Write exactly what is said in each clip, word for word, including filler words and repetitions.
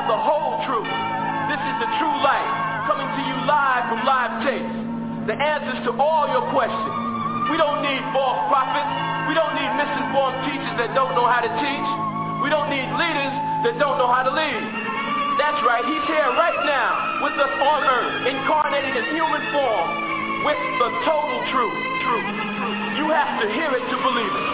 the whole truth. This is the true light, coming to you live from Live Tapes. The answers to all your questions. We don't need false prophets. We don't need misinformed teachers that don't know how to teach. We don't need leaders that don't know how to lead. That's right, he's here right now with us on earth, incarnated in human form, with the total truth. Truth. You have to hear it to believe it.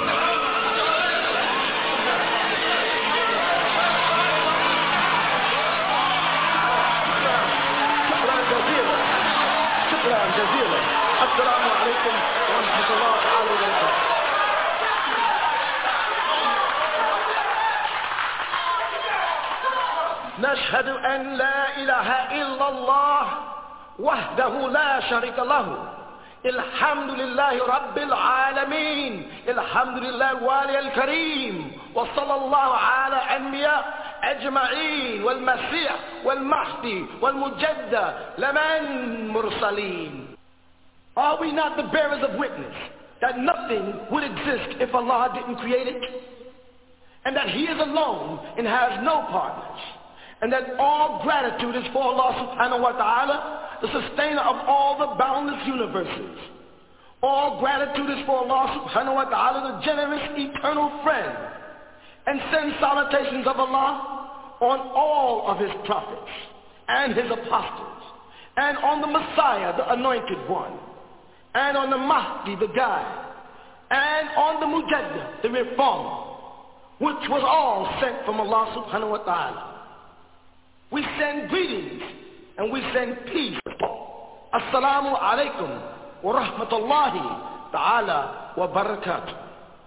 شكرا جزيلا. السلام عليكم ورحمة الله تعالى وبركاته. نشهد أن لا إله إلا الله وحده لا شريك له. الحمد لله رب العالمين. الحمد لله الوالي الكريم. وصلى الله على أنبياء أجمعين والمسيح والمهدي والمجدد لمن مرسلين. Are we not the bearers of witness that nothing would exist if Allah didn't create it? And that He is alone and has no partners? And that all gratitude is for Allah subhanahu wa ta'ala, the sustainer of all the boundless universes. All gratitude is for Allah subhanahu wa ta'ala, the generous eternal friend. And send salutations of Allah on all of His prophets and His apostles, and on the Messiah, the anointed one, and on the Mahdi, the guide, and on the Mujaddid, the reformer, which was all sent from Allah subhanahu wa ta'ala. We send greetings and we send peace. Assalamu alaikum wa rahmatullahi ta'ala wa barakatuh.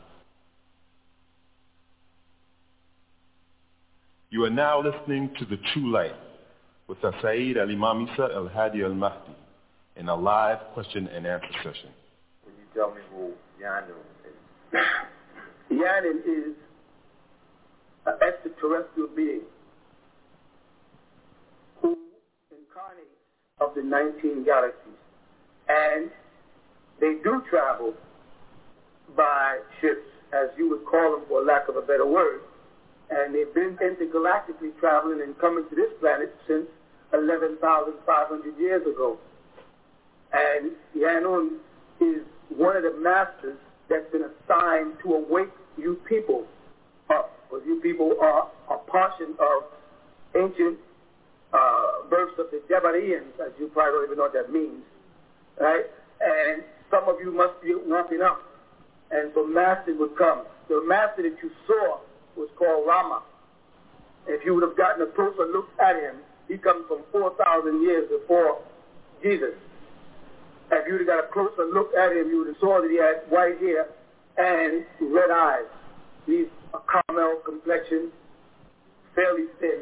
You are now listening to The True Light with Saeed Al-Imam Isa Al-Hadi Al-Mahdi in a live question and answer session. When you tell me who Yanun is. Yanun is an extraterrestrial being who incarnates of the nineteen galaxies. And they do travel by ships, as you would call them for lack of a better word. And they've been intergalactically traveling and coming to this planet since eleven thousand five hundred years ago. And Yanun is one of the masters that's been assigned to awake you people up. Because you people are a portion of ancient uh, births of the Jabarians, as you probably don't even know what that means. Right? And some of you must be waking up. And so masters would come. The master that you saw was called Rama. If you would have gotten a closer look at him, he comes from four thousand years before Jesus. If you would have got a closer look at him, you would have saw that he had white hair and red eyes. He's a caramel complexion, fairly thin,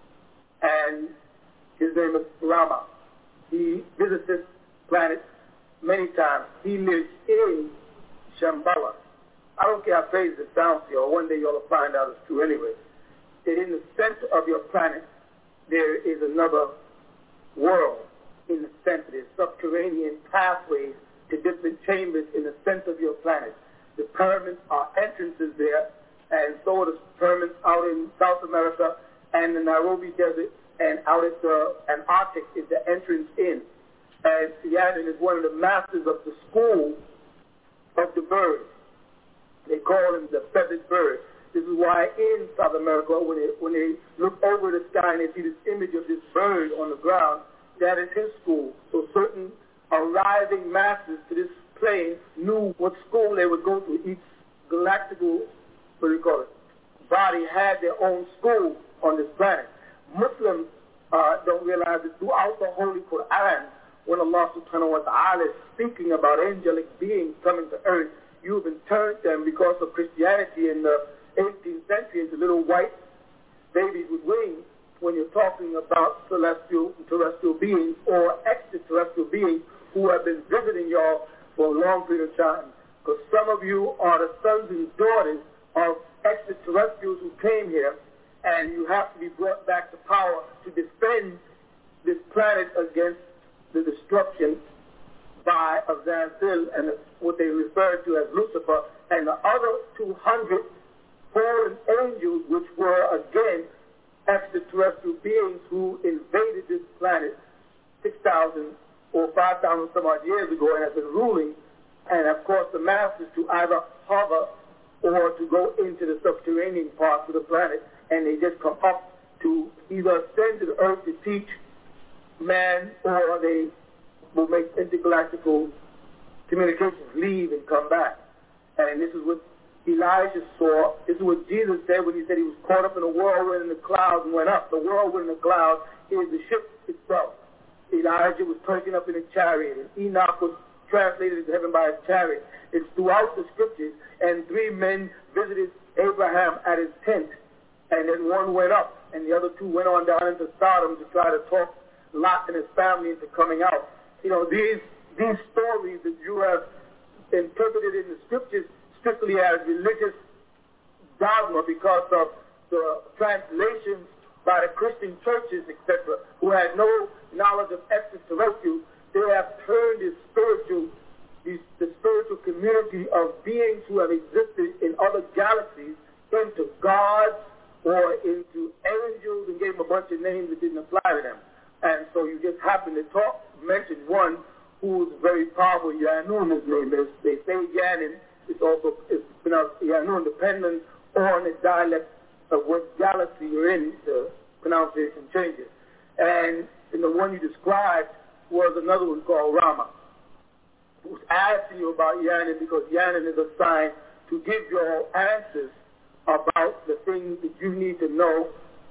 and his name is Rama. He visits this planet many times. He lives in Shambhala. I don't care how crazy it sounds to you, or one day you'll find out it's true anyway. That in the center of your planet, there is another world in the center. There's subterranean pathways to different chambers in the center of your planet. The pyramids are entrances there, and so are the pyramids out in South America and the Nairobi Desert, and out at the Antarctic is the entrance in. And Yanun is one of the masters of the school of the birds. They call him the feathered bird. This is why in South America, when they, when they look over the sky and they see this image of this bird on the ground, that is his school. So certain arriving masters to this plane knew what school they would go to. Each galactical, what do you call it, body had their own school on this planet. Muslims uh, don't realize that throughout the Holy Quran, when Allah subhanahu wa ta'ala is speaking about angelic beings coming to earth, you've turned them because of Christianity in the eighteenth century into little white babies with wings when you're talking about celestial terrestrial beings or extraterrestrial beings who have been visiting y'all for a long period of time. Because some of you are the sons and daughters of extraterrestrials who came here, and you have to be brought back to power to defend this planet against the destruction by Azazil and what they refer to as Lucifer and the other two hundred fallen angels, which were again extraterrestrial beings who invaded this planet six thousand or five thousand some odd years ago and have been ruling, and of course the masters to either hover or to go into the subterranean parts of the planet, and they just come up to either ascend to the earth to teach man, or they will make intergalactical communications, leave and come back. And this is what Elijah saw. This is what Jesus said when he said he was caught up in a whirlwind in the clouds and went up. The whirlwind in the clouds is the ship itself. Elijah was taken up in a chariot, and Enoch was translated into heaven by his chariot. It's throughout the scriptures. And three men visited Abraham at his tent, and then one went up, and the other two went on down into Sodom to try to talk Lot and his family into coming out. You know, these these stories that you have interpreted in the scriptures strictly as religious dogma because of the translations by the Christian churches, et cetera, who had no knowledge of extraterrestrials. They have turned this spiritual, this, the spiritual community of beings who have existed in other galaxies into gods or into angels, and gave them a bunch of names that didn't apply to them. And so you just happen to talk, mention one who is very powerful, Yanun, his name is. They say Yanin. It's also it's pronounced Yanun, depending on the dialect of what galaxy you're in, the pronunciation changes. And, and the one you described was another one called Rama, who's asking you about Yanin because Yanin is assigned to give you all answers about the things that you need to know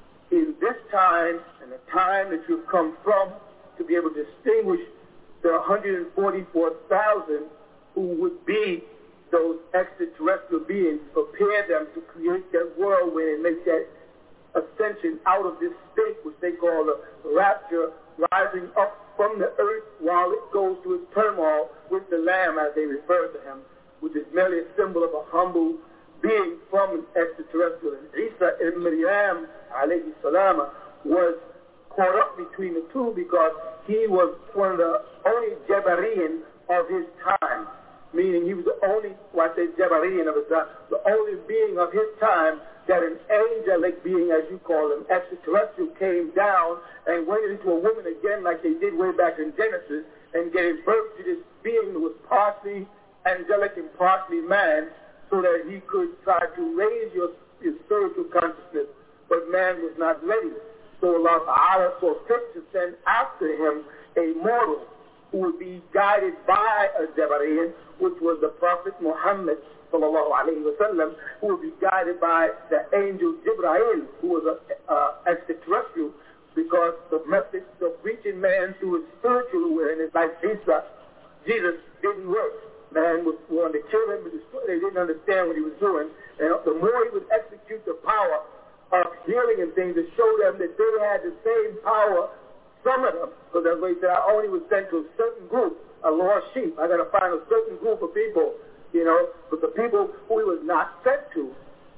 in this time and the time that you've come from, to be able to distinguish the one hundred forty-four thousand who would be those extraterrestrial beings, prepare them to create that whirlwind and make that ascension out of this state, which they call the rapture, rising up from the earth while it goes to its turmoil with the Lamb, as they refer to him, which is merely a symbol of a humble being from an extraterrestrial. And Isa ibn Maryam, alayhi salam, was caught up between the two because he was one of the only Jabarian of his time, meaning he was the only, well, I say Jabarian of his time, the only being of his time that an angelic being, as you call him, extraterrestrial, came down and went into a woman again like they did way back in Genesis and gave birth to this being that was partially angelic and partially man, so that he could try to raise your, your spiritual consciousness, but man was not ready. So Allah Ta'ala saw fit to send after him a mortal who would be guided by a Jabarian, which was the Prophet Muhammad sallallahu alayhi wa sallam, who would be guided by the angel Jibreel, who was an uh, extraterrestrial, because the method of reaching man through his spiritual awareness, like Isa, Jesus, didn't work. Man was wanting to kill him, but they didn't understand what he was doing. And the more he would execute the power of healing and things, to show them that they had the same power, some of them, because that's what he said, I only was sent to a certain group, a lost sheep. I got to find a certain group of people, you know, but the people who he was not sent to,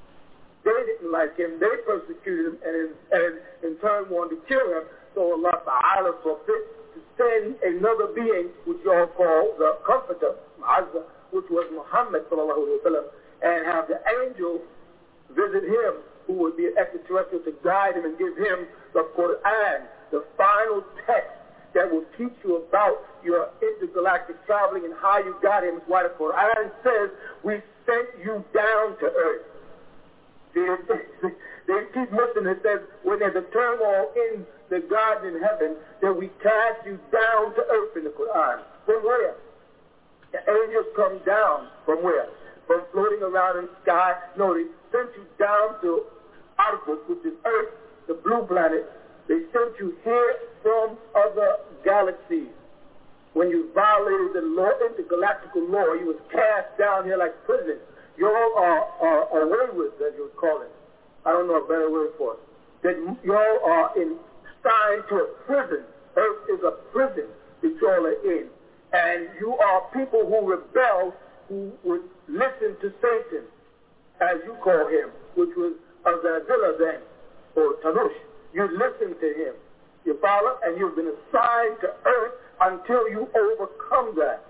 they didn't like him. They persecuted him and in, and in turn wanted to kill him. So Allah Ta'ala saw fit to send another being, which you all call the Comforter, which was Muhammad sallallahu alaihi wasallam, and have the angel visit him, who would be an extraterrestrial, to guide him and give him the Quran, the final text that will teach you about your intergalactic traveling and how you got him. It's why the Quran says we sent you down to earth. They, they keep missing it. Says when there's a turmoil in the garden in heaven, that we cast you down to earth in the Quran. From where? The angels come down from where? From floating around in the sky. No, they sent you down to Argus, which is Earth, the blue planet. They sent you here from other galaxies. When you violated the law, intergalactical law, you was cast down here like prison. You all are, are, are away with, as you would call it. I don't know a better word for it. That you all are in, signed to a prison. Earth is a prison that you all are in. And you are people who rebel, who would listen to Satan, as you call him, which was Azazillah then, or Tanush. You listen to him. You follow? And you've been assigned to earth until you overcome that.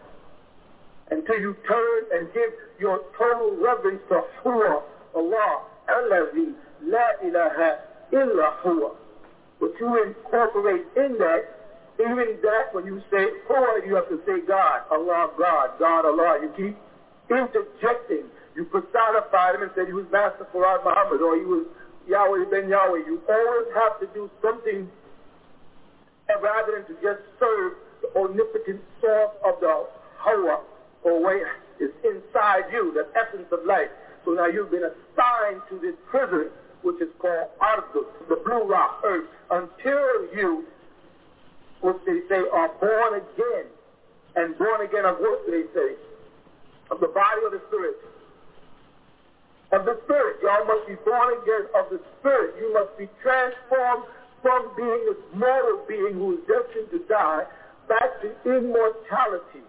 Until you turn and give your total reverence to Allah, Allah, Allazi, La ilaha illa huwa. But you incorporate in that, even that when you say huwa, you have to say God, Allah, God, God, Allah. You keep interjecting. You personified him and said he was Master Farad Muhammad or he was Yahweh ben Yahweh. You always have to do something rather than to just serve the omnipotent source of the Hawa or way is inside you, the essence of life. So now you've been assigned to this prison, which is called Ardud, the blue rock earth, until you, what they say, are born again. And born again of what do they say? Of the body or the spirit? Of the spirit. Y'all must be born again of the spirit. You must be transformed from being this mortal being who is destined to die back to immortality.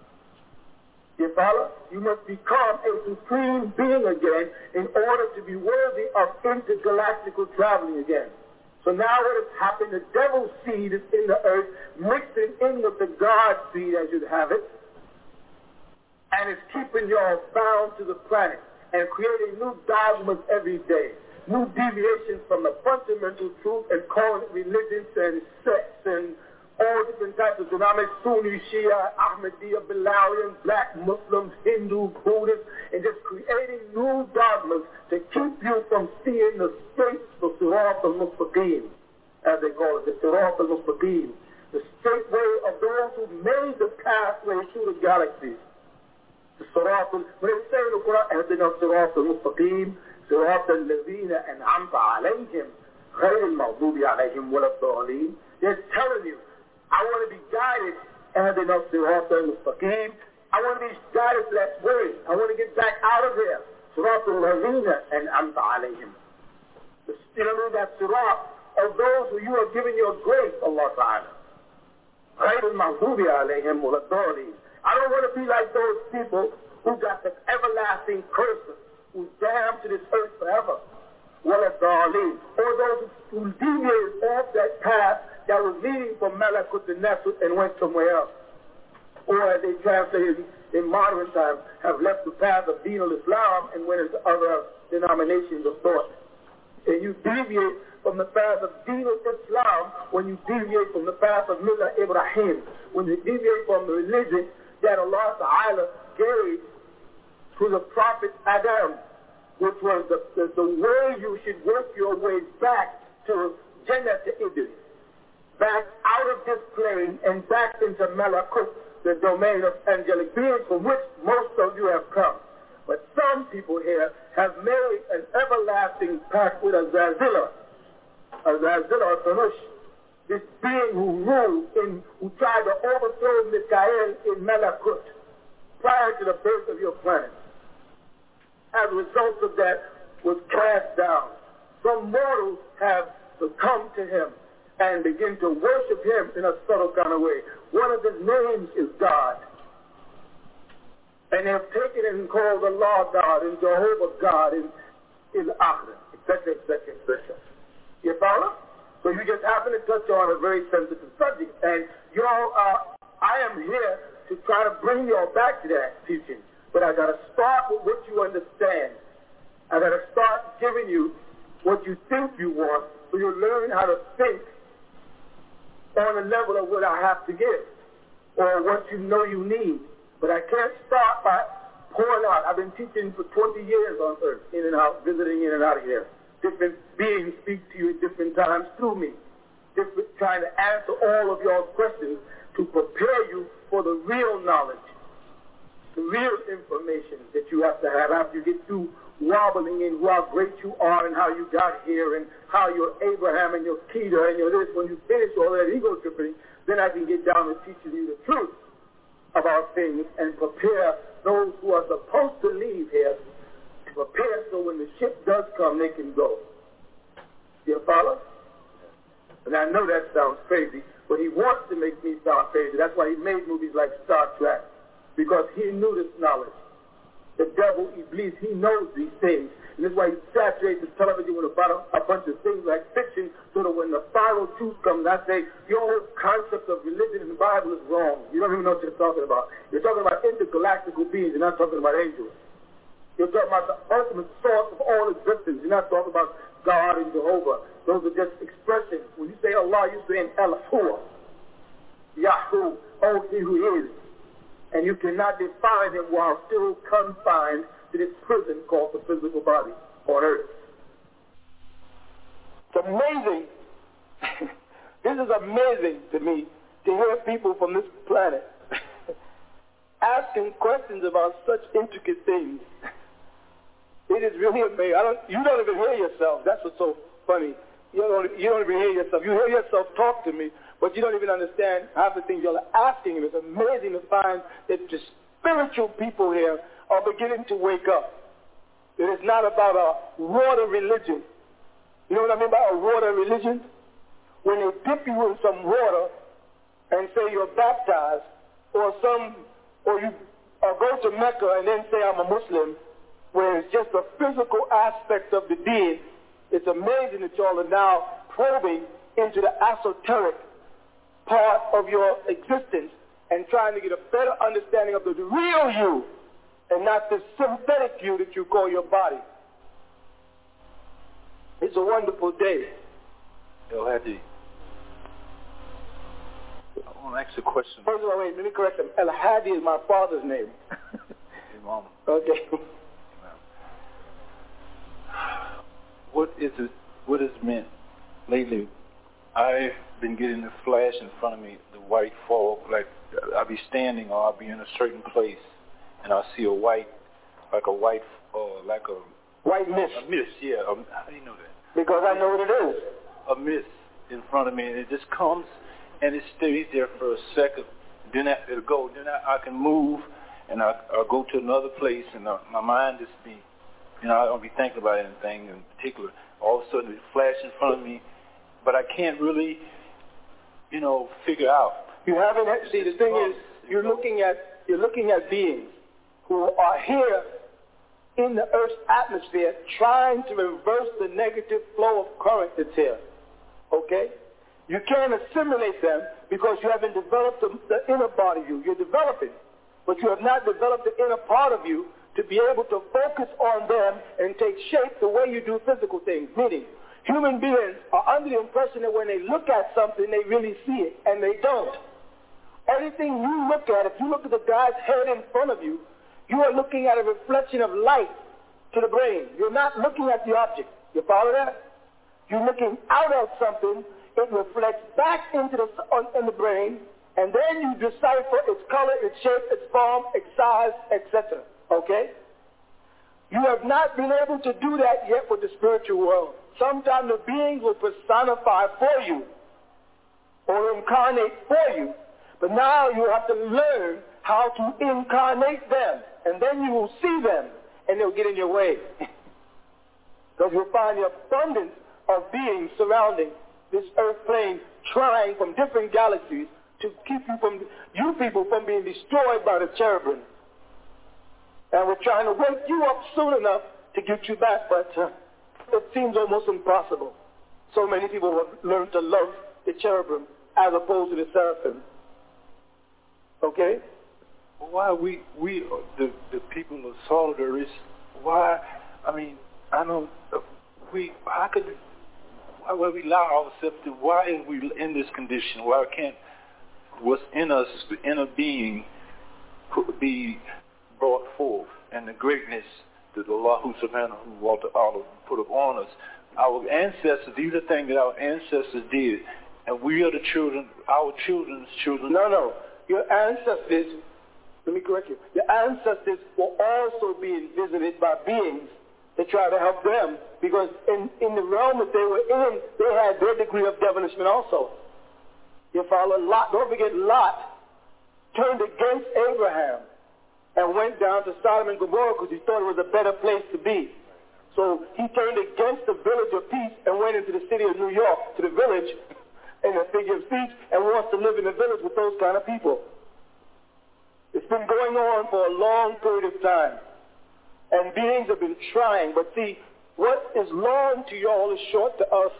You follow? You must become a supreme being again in order to be worthy of intergalactical traveling again. So now what has happened, the devil's seed is in the earth, mixing in with the God seed as you'd have it, and it's keeping y'all bound to the planet and creating new dogmas every day, new deviations from the fundamental truth and calling it religions and sects and all different types of denominations, Sunni, Shia, Ahmadiyya, Bilalian, black Muslims, Hindu, Buddhists, and just creating new dogmas to keep you from seeing the straight, the Sirat al-Mustaqim, as they call it, the Sirat al-Mustaqim, the straight way of those who made the pathway through the galaxies. The Sirat, when they say in the Quran, اهدنا الصراط المستقيم صراط الذين أنعمت عليهم غير المغضوب عليهم ولا الضالين. They're telling you, I want to be guided, اهدنا الصراط المستقيم. I want to be guided to that word. I want to get back out of there. صراط الذين أنعمت عليهم. You know what I mean? That sirat of those who you have given your grace, Allah Ta'ala. غير المغضوب عليهم ولا الضالين. I don't want to be like those people who got the everlasting curses, who's damned to this earth forever. Well, as Darlene, or those who deviated off that path that was leading from Malakut to Nesut and went somewhere else. Or as they translated in modern times, have left the path of Deen al-Islam and went into other denominations of thought. And you deviate from the path of Deen al-Islam when you deviate from the path of Millah Ibrahim, when you deviate from the religion that Allah Ta'ala gave to the Prophet Adam, which was the, the, the way you should work your way back to Jannah to Idris, back out of this plane and back into Malakut, the domain of angelic beings from which most of you have come. But some people here have made an everlasting pact with Azazillah, Azazillah or Sanush, this being who ruled in, who tried to overthrow Mikael in Malakut prior to the birth of your planet. As a result of that, was cast down. Some mortals have succumbed to him and begin to worship him in a subtle kind of way. One of his names is God. And they have taken it and called Allah God and Jehovah God and in Akhira, et cetera, et cetera, et cetera. You follow? So you just happen to touch on a very sensitive subject. And y'all, uh, I am here to try to bring y'all back to that teaching. But I got to start with what you understand. I got to start giving you what you think you want so you learn how to think on the level of what I have to give or what you know you need. But I can't start by pouring out. I've been teaching for twenty years on earth, in and out, visiting in and out of here. Different beings speak to you at different times through me. Different, trying to answer all of y'all's questions to prepare you for the real knowledge, the real information that you have to have after you get through wobbling in how great you are and how you got here and how you're Abraham and you're Peter and you're this. When you finish all that ego tripping, then I can get down to teaching you the truth about things and prepare those who are supposed to leave here to prepare so when the ship does come, they can go. You follow? And I know that sounds crazy, but he wants to make me sound crazy. That's why he made movies like Star Trek, because he knew this knowledge. The devil, Iblis, he knows these things. And that's why he saturates the television with about a, a bunch of things like fiction, so that when the final truth comes, I say, your whole concept of religion in the Bible is wrong. You don't even know what you're talking about. You're talking about intergalactical beings. You're not talking about angels. You're talking about the ultimate source of all existence. You're not talking about God and Jehovah. Those are just expressions. When you say Allah, you're saying El-Hua, Yahoo, oh, he who is. And you cannot define him while still confined to this prison called the physical body on earth. It's amazing. This is amazing to me to hear people from this planet asking questions about such intricate things. It is really amazing. I don't, you don't even hear yourself. That's what's so funny. You don't, you don't even hear yourself. You hear yourself talk to me, but you don't even understand half the things you're asking. And it's amazing to find that the spiritual people here are beginning to wake up. It is not about a water religion. You know what I mean by a water religion? When they dip you in some water and say you're baptized, or some, or you or go to Mecca and then say I'm a Muslim, where it's just a physical aspect of the deed. It's amazing that y'all are now probing into the esoteric part of your existence and trying to get a better understanding of the real you and not the synthetic you that you call your body. It's a wonderful day. Yo, Hadi, I want to ask a question. First of all, wait, let me correct him. El-Hadi is my father's name. Imam. Okay. What is it? What is meant lately? I've been getting the flash in front of me, the white fog. Like I'll be standing or I'll be in a certain place, and I'll see a white, like a white, or uh, like a white mist. A mist, yeah. Um, how do you know that? Because I know what it is. A mist in front of me, and it just comes, and it stays there for a second. Then I, it'll go. Then I, I can move, and I, I'll go to another place, and uh, my mind just be. You know, I don't be thinking about anything in particular. All of a sudden, it flashes in front of me, but I can't really, you know, figure out. You haven't. See, the thing is, you're looking at you're looking at beings who are here in the Earth's atmosphere, trying to reverse the negative flow of current that's here. Okay, you can't assimilate them because you haven't developed the, the inner part of you. You're developing, but you have not developed the inner part of you to be able to focus on them and take shape the way you do physical things. Meaning, human beings are under the impression that when they look at something, they really see it, and they don't. Everything you look at, if you look at the guy's head in front of you, you are looking at a reflection of light to the brain. You're not looking at the object. You follow that? You're looking out at something, it reflects back into the, on, in the brain, and then you decipher its color, its shape, its form, its size, et cetera. Okay? You have not been able to do that yet with the spiritual world. Sometimes the beings will personify for you or incarnate for you. But now you have to learn how to incarnate them. And then you will see them and they'll get in your way. Because you'll find the abundance of beings surrounding this earth plane, trying from different galaxies to keep you from, you people from being destroyed by the cherubim. And we're trying to wake you up soon enough to get you back, but uh, it seems almost impossible. So many people have learned to love the cherubim as opposed to the seraphim. Okay? Why we, we the, the people of Solidarity, why, I mean, I know, we, how could, why would we allow ourselves to, why are we in this condition? Why can't what's in us, the inner being, be brought forth, and the greatness that Allah subhanahu wa ta'ala put upon us? Our ancestors, these are things that our ancestors did, and we are the children, our children's children. No, no. Your ancestors, let me correct you, your ancestors were also being visited by beings to try to help them, because in, in the realm that they were in, they had their degree of devilishment also. You follow? Lot, don't forget Lot turned against Abraham and went down to Sodom and Gomorrah because he thought it was a better place to be. So he turned against the village of peace and went into the city of New York, to the village, in a figure of speech, and wants to live in the village with those kind of people. It's been going on for a long period of time. And beings have been trying, but see, what is long to y'all is short to us.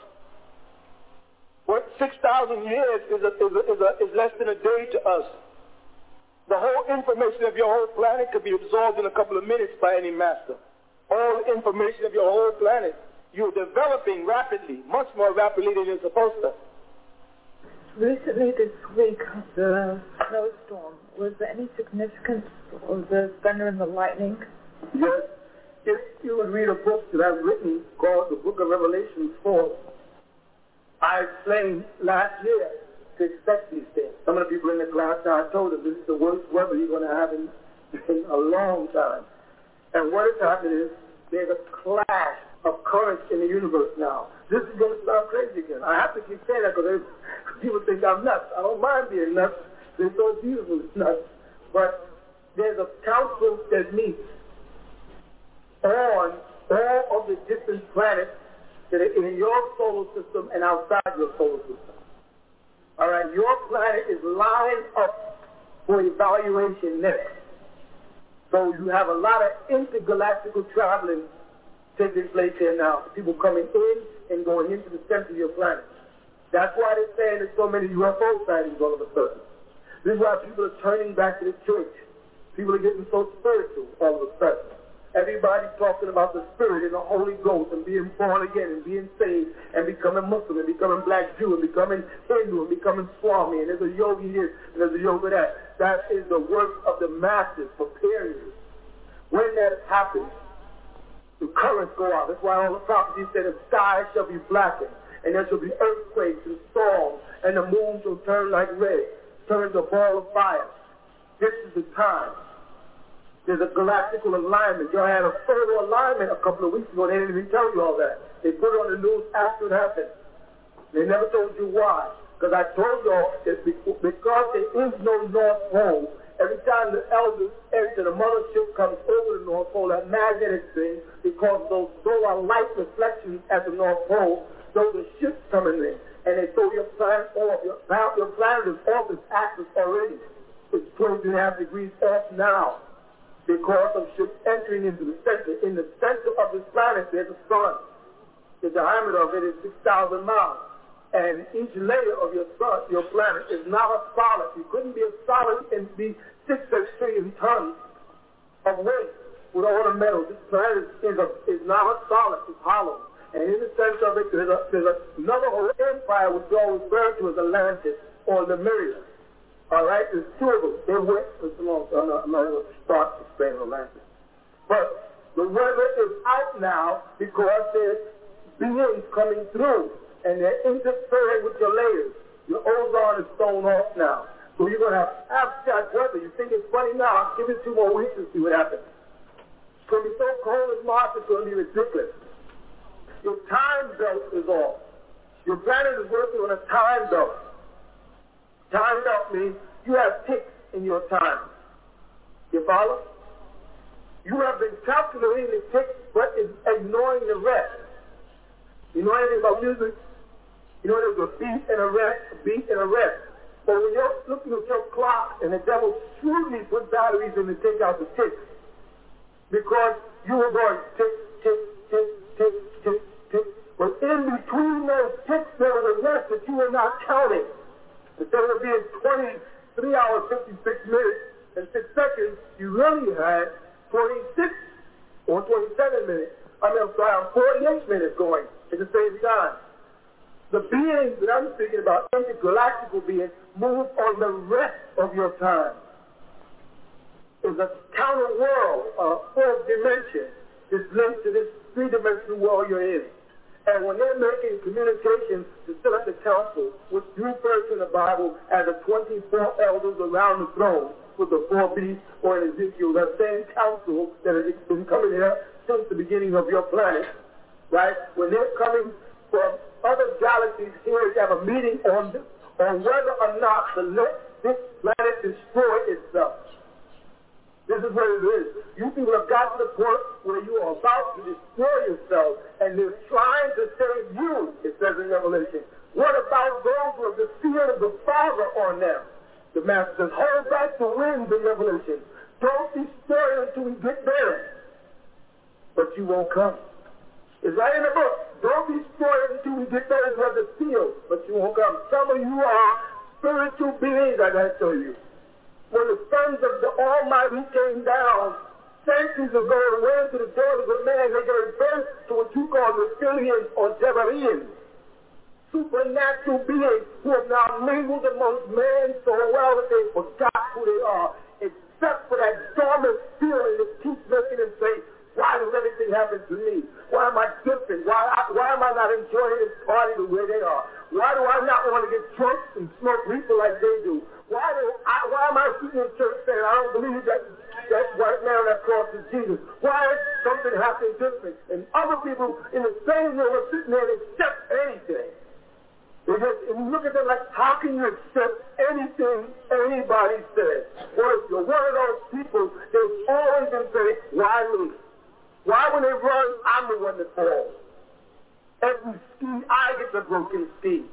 What six thousand years is, a, is, a, is, a, is less than a day to us. The whole information of your whole planet could be absorbed in a couple of minutes by any master. All the information of your whole planet. You're developing rapidly, much more rapidly than you're supposed to. Recently this week, the snowstorm, was there any significance of the thunder and the lightning? Yes. If you would read a book that I've written called the Book of Revelation four, I explained last year to expect these things. Some of the people in the class, I told them this is the worst weather you're going to have in, in a long time. And what has happened is there's a clash of currents in the universe now. This is going to sound crazy again. I have to keep saying that because people think I'm nuts. I don't mind being nuts. They're so beautiful, it's nuts. But there's a council that meets on all of the different planets that are in your solar system and outside your solar system. All right, your planet is lined up for evaluation next. So you have a lot of intergalactical traveling taking place here now. People coming in and going into the center of your planet. That's why they're saying there's so many U F O sightings all of a sudden. This is why people are turning back to the church. People are getting so spiritual all of a sudden. Everybody's talking about the Spirit and the Holy Ghost and being born again and being saved and becoming Muslim and becoming Black Jew and becoming Hindu and becoming Swami, and there's a yogi here and there's a yoga there. That is the work of the masses preparing you. When that happens, the currents go out. That's why all the prophecies say the sky shall be blackened and there shall be earthquakes and storms and the moon shall turn like red, turn to a ball of fire. This is the time. There's a galactical alignment. Y'all had a photo alignment a couple of weeks ago. They didn't even tell you all that. They put it on the news after it happened. They never told you why. Because I told y'all that because there is no North Pole, every time the elders enter, the mothership comes over the North Pole, that magnetic thing, because those solar light reflections at the North Pole, those are ships coming in. And they throw your planet off. Your, your planet is off its axis already. It's twenty-two and a half degrees off now, because of ships entering into the center. In the center of this planet, there's a sun. The diameter of it is six thousand miles. And each layer of your sun, your planet, is not a solid. You couldn't be a solid and be six trillion tons of weight with all the metals. This planet is, a, is not a solid. It's hollow. And in the center of it, there's, a, there's a, another whole empire which we all refer to as Atlantis or Lemuria. All right, there's two of them. They went for so long, so I'm not, I'm not going to start explaining Atlantis. But the weather is out now because there's beings coming through, and they're interfering with your layers. Your ozone is thrown off now. So you're going to have abstract weather. You think it's funny now? Give it two more weeks and see what happens. It's going to be so cold in March, it's going to be ridiculous. Your time belt is off. Your planet is working on a time belt. Time belt means you have ticks in your time. You follow? You have been calculating the ticks, but ignoring the rest. You know anything about music? You know there's a beat and a rest, a beat and a rest. But when you're looking at your clock and the devil shrewdly put batteries in to take out the ticks, because you were going tick, tick, tick, tick, tick, tick. But in between those ticks, there was a rest that you were not counting. Instead of being twenty-three hours, fifty-six minutes, and six seconds, you really had twenty-six or twenty-seven minutes. I mean, I'm sorry, I'm forty-eight minutes going at the same time. The beings that I'm speaking about, intergalactical beings, move on the rest of your time. It's a counter world, a fourth dimension is linked to this three-dimensional world you're in. And when they're making communications to set up the council, which you refer to in the Bible as the twenty-four elders around the throne with the four beasts, or in Ezekiel, that same council that has been coming here since the beginning of your planet, right? When they're coming from other galaxies here to have a meeting on, on whether or not to let this planet destroy itself. This is what it is. You people have got to the point where you are about to destroy yourself, and they're trying to save you, it says in Revelation. What about those who have the fear of the Father on them? The Master says, hold back the winds in Revelation. Don't destroy it until we get there. But you won't come. It's right in the book. Don't destroy it until we get there is where the seal, but you won't come. Some of you are spiritual beings, I gotta tell you. when the sons of the Almighty came down centuries ago and went to the daughters of man, they gave birth to what you call reptilians or Jebarians, supernatural beings who have now mingled amongst men so well that they forgot who they are, except for that dormant feeling that keeps making them say, why does everything happen to me? Why am I different? Why, I, why am I not enjoying this party the way they are? Why do I not want to get drunk and smoke reefer like they do? Why do I, why am I sitting in church saying I don't believe that that white man on that cross is Jesus? Why is something happening different? And other people in the same room are sitting there and accept anything. They just, and you look at them like, how can you accept anything anybody says? Well, if you're one of those people, they've always been saying, why me? Why when they run, I'm the one that falls? Every ski, I get the broken ski.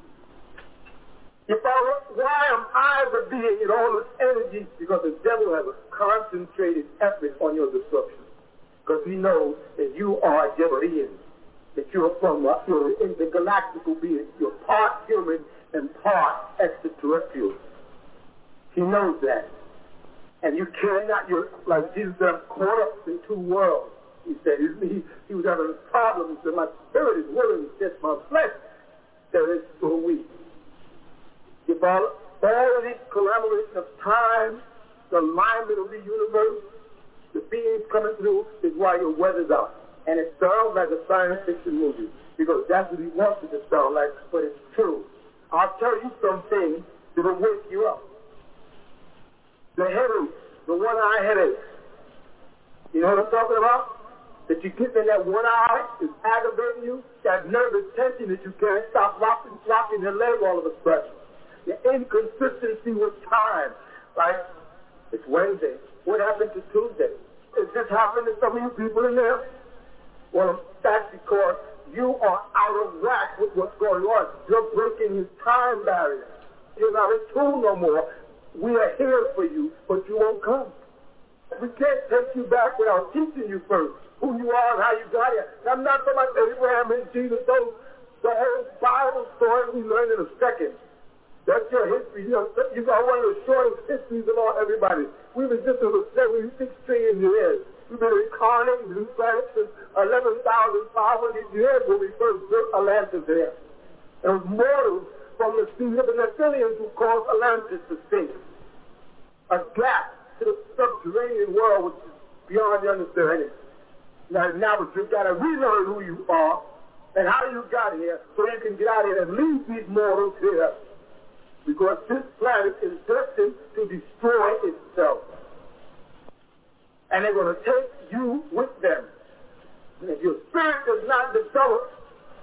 If I, why am I the being in all this energy? Because the devil has a concentrated effort on your destruction. Because he knows that you are a Jebarian, that you're from uh, you're intergalactical being. You're part human and part extraterrestrial. He knows that. And you cannot, you're, like Jesus said, I'm caught up in two worlds. He said he, he was having a problem. He said, my spirit is willing, it's just my flesh that is so weak. You follow? All of this collaboration of time, the alignment of the universe, the beings coming through is why your weather's out. And it sounds like a science fiction movie because that's what he wants it to sound like, but it's true. I'll tell you some things that will wake you up. The headache, the one-eye headache. You know what I'm talking about? That you get in that one eye is aggravating you, that nervous tension that you can't stop rocking, rocking your leg all of a sudden. The inconsistency with time. Like, it's Wednesday. What happened to Tuesday? Is this happening to some of you people in there? Well, that's because you are out of whack with what's going on. You're breaking his time barrier. You're not in tune no more. We are here for you, but you won't come. We can't take you back without teaching you first who you are and how you got here. I'm not talking about Abraham and Jesus. Those, the whole Bible story we learn in a second. That's your history. You, know, you got one of the shortest histories of all everybody. We've existed for seventy-six trillion years. We've been incarnating new planets since eleven thousand five hundred years when we first built Atlantis here. It was mortals from the seed of the Nephilims who caused Atlantis to sink. A gap to the subterranean world which is beyond your understanding. Now, now you've got to relearn who you are and how you got here so you can get out here and leave these mortals here. Because this planet is destined to destroy itself. And they're going to take you with them. And if your spirit does not develop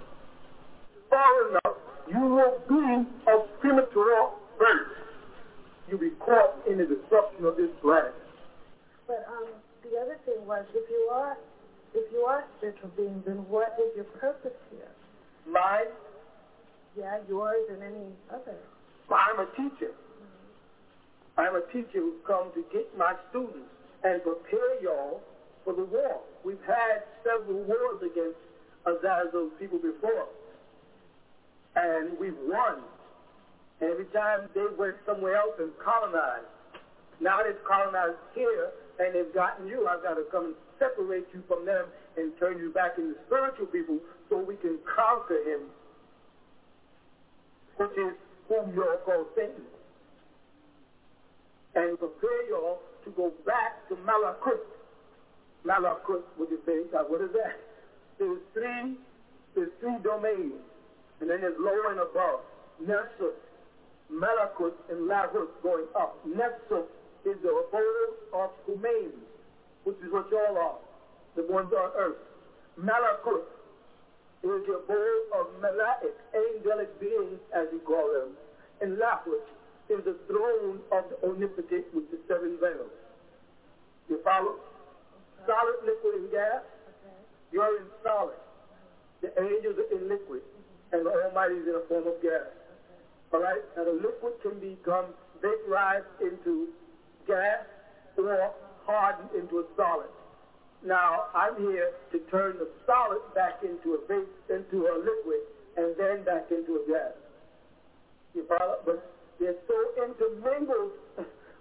far enough, you will be of premature birth. You'll be caught in the destruction of this planet. But um, the other thing was, if you are, if you are spiritual beings, then what is your purpose here? Mine? Yeah, yours and any other. I'm a teacher. Mm-hmm. I'm a teacher who's come to get my students and prepare y'all for the war. We've had several wars against Azazel's people before, and we've won. And every time they went somewhere else and colonized. Now they've colonized here, and they've gotten you. I've got to come and separate you from them and turn you back into spiritual people so we can conquer him, which is whom you all call Satan. And prepare y'all to go back to Malakut. Malakut, what you say? God, what is that? There's three, there's three domains, and then there's lower and above. Nesut, Malakut, and Lahut going up. Nesut is the abode of Humain, which is what y'all are, the ones on earth. Malakut is the abode of Malaik, angelic beings, as you call them. And Lahut is the throne of the omnipotent with the seven veils. You follow? Okay. Solid, liquid, and gas. Okay. You're in solid. The angels are in liquid, mm-hmm. and the Almighty is in a form of gas. Okay. All right? Now the liquid can become vaporized into gas or hardened into a solid. Now I'm here to turn the solid back into a vapor, into a liquid, and then back into a gas. You follow? But they're so intermingled with the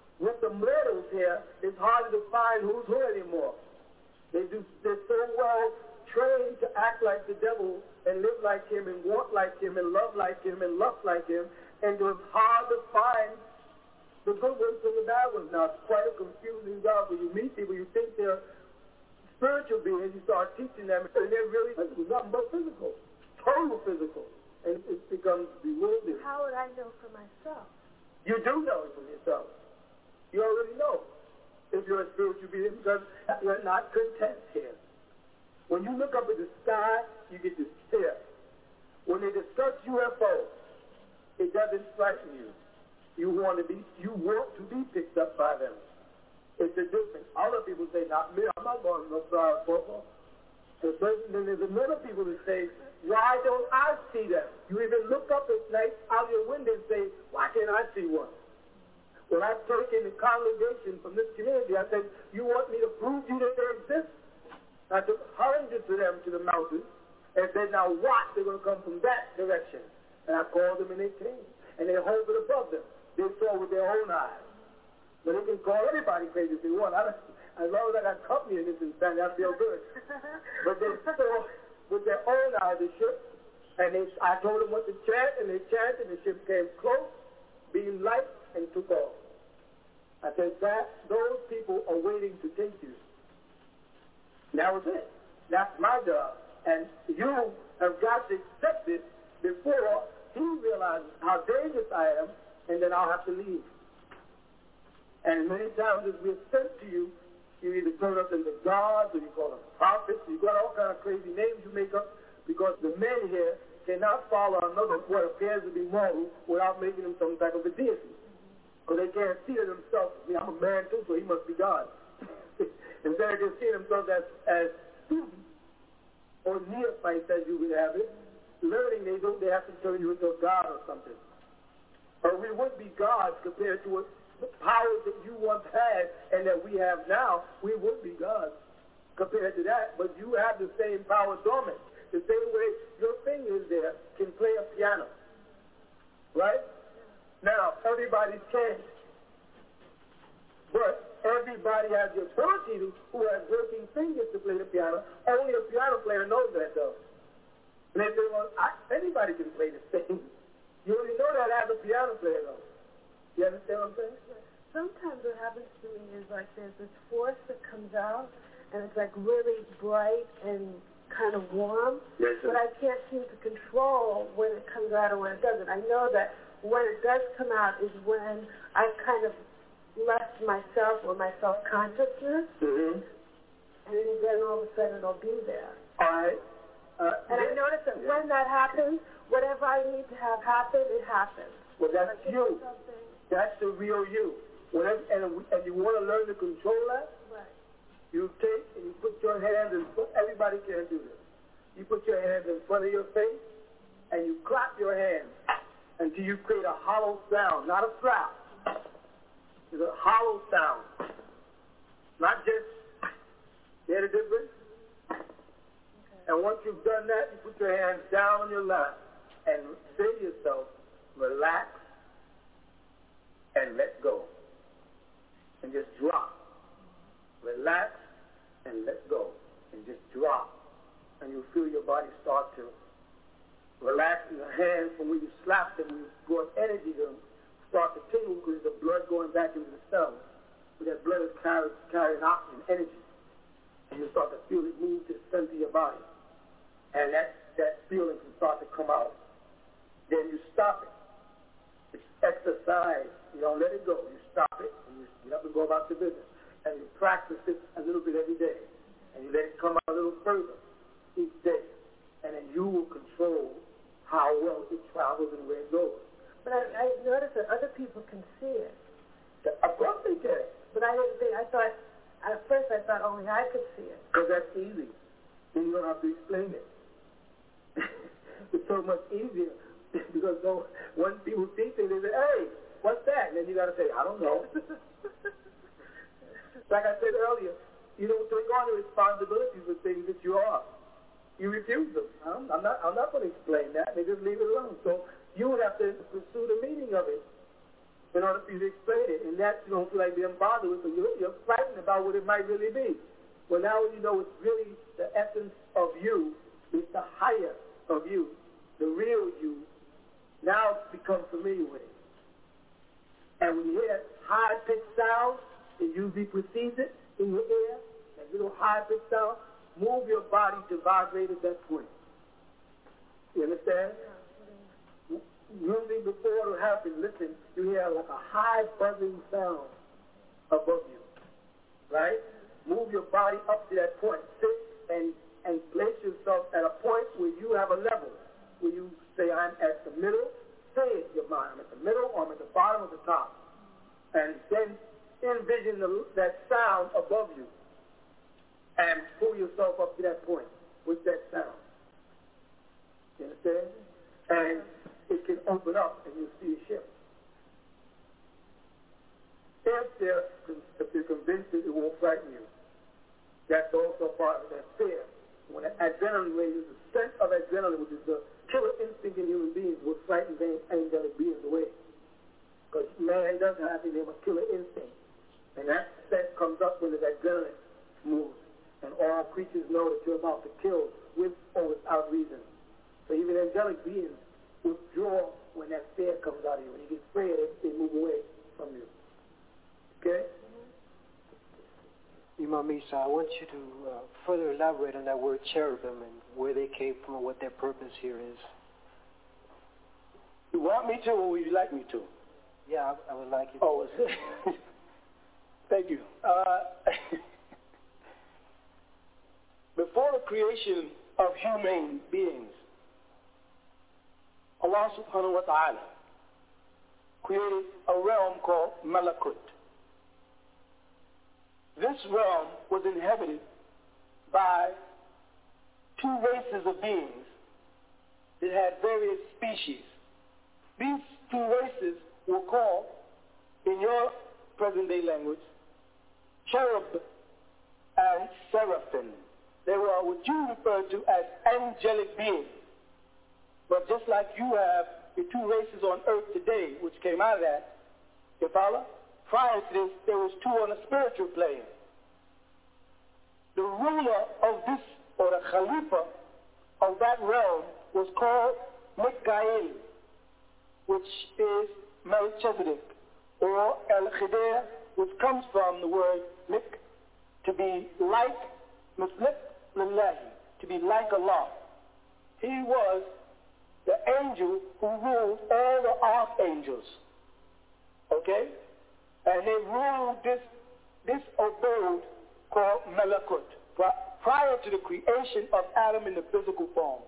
sombreros here, it's harder to find who's who anymore. They do, they're so well trained to act like the devil and live like him and want like him and love like him and lust like him, and it's hard to find the good ones from the bad ones. Now, it's quite a confusing job when you meet people, you think they're spiritual beings, you start teaching them, and they're really nothing but physical, total physical, and it becomes bewildering. How would I know for myself? You do know it for yourself. You already know if you're a spiritual being because you're not content here. When you look up at the sky, you get this fear. When they discuss U F Os, it doesn't frighten you. You want to be, you want to be picked up by them. It's a difference. Other people say, not me, I'm not going to no fly football. And then there's another people that say, why don't I see them? You even look up at night out your window and say, why can't I see one? When I take in the congregation from this community, I said, you want me to prove to you that they exist? I took hundreds of them to the mountains and said, now watch, they're going to come from that direction. And I called them and they came. And they hovered above them. They saw with their own eyes. But they can call everybody crazy if they want. I don't, as long as I got company in this insanity, I feel good. But they saw with their own eyes the ship, and they, I told them what to chant, and they chanted, and the ship came close, being light, and took off. I said, that, those people are waiting to take you. And that was it. That's my job. And you have got to accept it before he realizes how dangerous I am, and then I'll have to leave. And many times as we're sent to you, you either turn us into gods or you call us prophets. You got all kind of crazy names you make up because the men here cannot follow another what appears to be mortal without making them some type of a deity. Because they can't see it themselves. I mean, I'm a man too, so he must be God. Instead of just seeing themselves as, as students or neophytes as you would have it, learning they don't, they have to turn you into a god or something. Or we would be gods compared to what the powers that you once had and that we have now. We would be gods compared to that, but you have the same power dormant. The same way your fingers there can play a piano. Right? Now, everybody's can't. But everybody has the ability to, who has working fingers to play the piano. Only a piano player knows that, though. And they say, well, I, anybody can play this thing. You only know that as a piano player, though. You understand what I'm saying? Sometimes what happens to me is like there's this force that comes out, and it's like really bright and kind of warm, yes, but I can't seem to control when it comes out and when it doesn't. I know that when it does come out is when I've kind of left myself or my self-consciousness, mm-hmm. and then all of a sudden it'll be there. All right. Uh, and I notice that yeah. when that happens, whatever I need to have happen, it happens. Well, that's like you. That's the real you. Whatever, and, and you want to learn to control that? Right. You take and you put your hands in front. Everybody can't do this. You put your hands in front of your face, and you clap your hands until you create a hollow sound, not a slap. It's a hollow sound. Not just, you hear the difference? And once you've done that, you put your hands down on your lap and say to yourself, relax and let go. And just drop. Relax and let go. And just drop. And you'll feel your body start to relax in your hands from where you slap them, you brought energy to them, start to tingle because the blood going back into the cells. But that blood is carrying, carrying oxygen, energy. And you start to feel it move to the center of your body. And that, that feeling can start to come out. Then you stop it. It's exercise. You don't let it go. You stop it, and you get up and go about your business. And you practice it a little bit every day. And you let it come out a little further each day. And then you will control how well it travels and where it goes. But I, I noticed that other people can see it. Of course they can. But I didn't think, I thought, at first I thought only I could see it. Because that's easy. Then you don't have to explain it. It's so much easier because no, when people see things, they say, hey, what's that? And then you got to say, I don't know. Like I said earlier, you don't take on the responsibilities for things that you are. You refuse them. I'm, I'm not I'm not going to explain that. They just leave it alone. So you would have to pursue the meaning of it. in order for you to explain it. And that you don't feel like being bothered with, but you're, you're frightened about what it might really be. Well, now you know it's really the essence of you. It's the higher of you, the real you. Now become familiar with it. And when you hear that high-pitched sound, it usually precedes it in your ear, that little high-pitched sound, move your body to vibrate at that point. You understand? Usually before it'll happen, listen, you hear like a high buzzing sound above you. Right? Move your body up to that point. Sit and, and place yourself at a point where you have a level, where you say, I'm at the middle. Say it in your mind. I'm at the middle or I'm at the bottom of the top. And then envision the, that sound above you. And pull yourself up to that point with that sound. You understand? And it can open up and you'll see a ship. If they're, if you're convinced that it won't frighten you, that's also part of that fear. When adrenaline raises, the sense of adrenaline, which is the killer instinct in human beings, will frighten angelic beings away. Because man doesn't have anything but killer instinct. And that sense comes up when the adrenaline moves. And all creatures know that you're about to kill with or without reason. So even angelic beings withdraw when that fear comes out of you. When you get scared, they move away from you. Okay? Imam Isa, I want you to uh, further elaborate on that word cherubim and where they came from and what their purpose here is. You want me to, or would you like me to? Yeah, I, I would like you to. Oh, thank you. Uh, before the creation of human beings, Allah subhanahu wa ta'ala created a realm called Malakut. This realm was inhabited by two races of beings that had various species. These two races were called, in your present-day language, cherub and seraphim. They were what you refer to as angelic beings. But just like you have the two races on earth today, which came out of that, you follow? Prior to this, there was two on the spiritual plane. The ruler of this, or the Khalifa of that realm, was called Mikael, which is Melchizedek, or El-Khidir, which comes from the word Mik, to be like, Mislik Lillahi, to be like Allah. He was the angel who ruled all the archangels. Okay? And they ruled this, this abode called Malakut, prior to the creation of Adam in the physical form.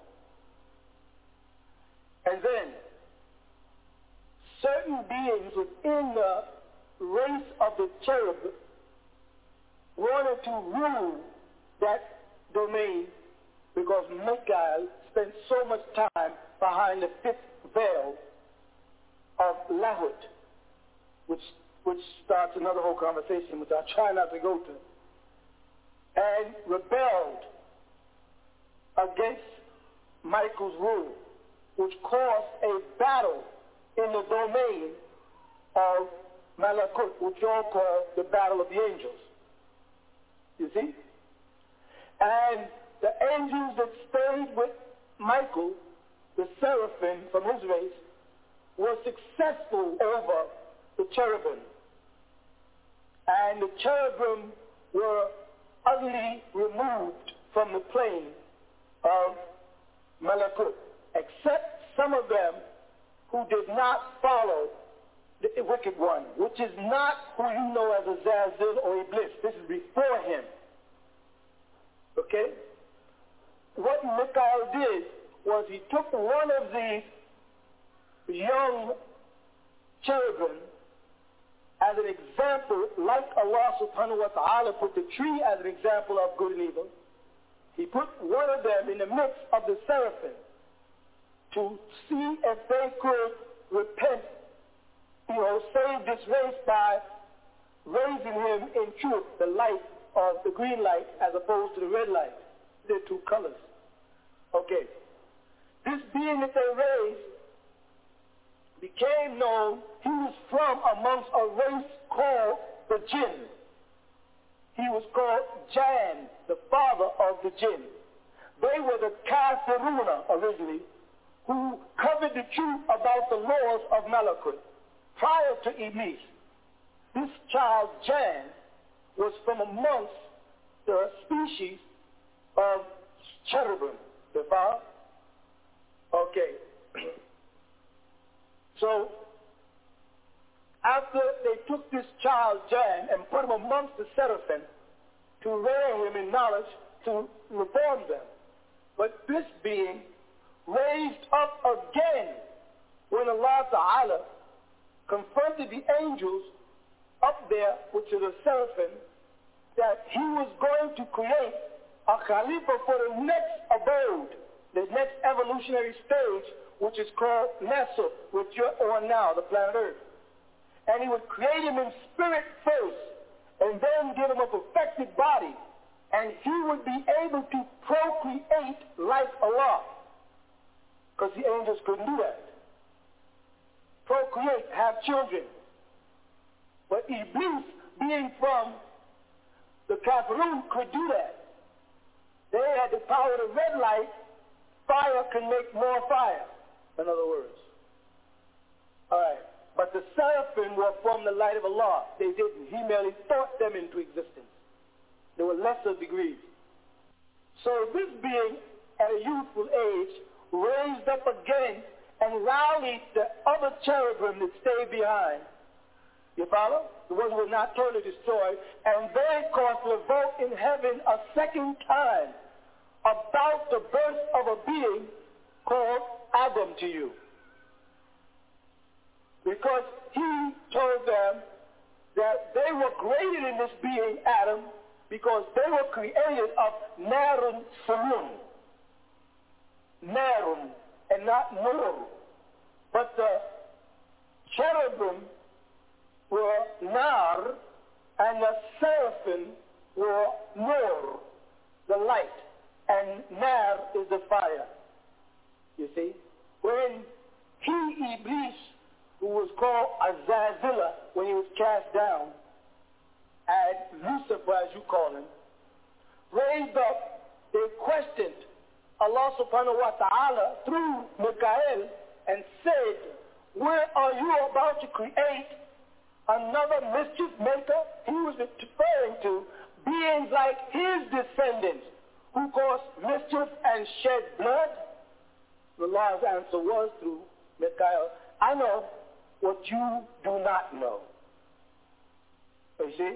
And then, certain beings within the race of the cherub wanted to rule that domain because Michael spent so much time behind the fifth veil of Lahut, which which starts another whole conversation, which I try not to go to, and rebelled against Michael's rule, which caused a battle in the domain of Malakut, which you all call the battle of the angels. You see? And the angels that stayed with Michael, the seraphim from his race, were successful over the cherubim. And the cherubim were utterly removed from the plane of Malakut, except some of them who did not follow the wicked one, which is not who you know as Azazil or Iblis. This is before him. Okay? What Michael did was he took one of these young cherubim as an example, like Allah subhanahu wa ta'ala put the tree as an example of good and evil. He put one of them in the midst of the seraphim to see if they could repent, you know, save this race by raising him in truth, the light of the green light as opposed to the red light. They're two colors. Okay. This being that they raised became known, he was from amongst a race called the Jinn. He was called Jan, the father of the Jinn. They were the Kafiruna originally, who covered the truth about the laws of Malakut prior to Iblis. This child, Jan, was from amongst the species of cherubim. The father? Okay. So, after they took this child, Jan, and put him amongst the seraphim to rear him in knowledge to reform them. But this being raised up again when Allah Ta'ala confronted the angels up there, which are the seraphim, that he was going to create a Khalifa for the next abode, the next evolutionary stage, which is called Nasr, which you're on now, the planet Earth. And he would create him in spirit first, and then give him a perfected body, and he would be able to procreate like Allah, because the angels couldn't do that. Procreate, have children. But Iblis, being from the Kafirun, could do that. They had the power of red light. Fire can make more fire, in other words. All right. But the seraphim were from the light of Allah. They didn't. He merely thought them into existence. They were lesser degrees. So this being at a youthful age raised up again and rallied the other cherubim that stayed behind. You follow? The ones who were not totally destroyed. And they caused revolt in heaven a second time about the birth of a being called Adam to you. Because he told them that they were created in this being, Adam, because they were created of Narun Samun. Narun, and not Nur. But the cherubim were Nar, and the seraphim were Nur, the light. And Nar is the fire. You see? When he, Iblis, who was called Azazillah when he was cast down, and Lucifer, as you call him, raised up, they questioned Allah subhanahu wa ta'ala through Mikael and said, where are you about to create another mischief maker? He was referring to beings like his descendants who caused mischief and shed blood. Allah's answer was through Mikael, I know what you do not know. You see?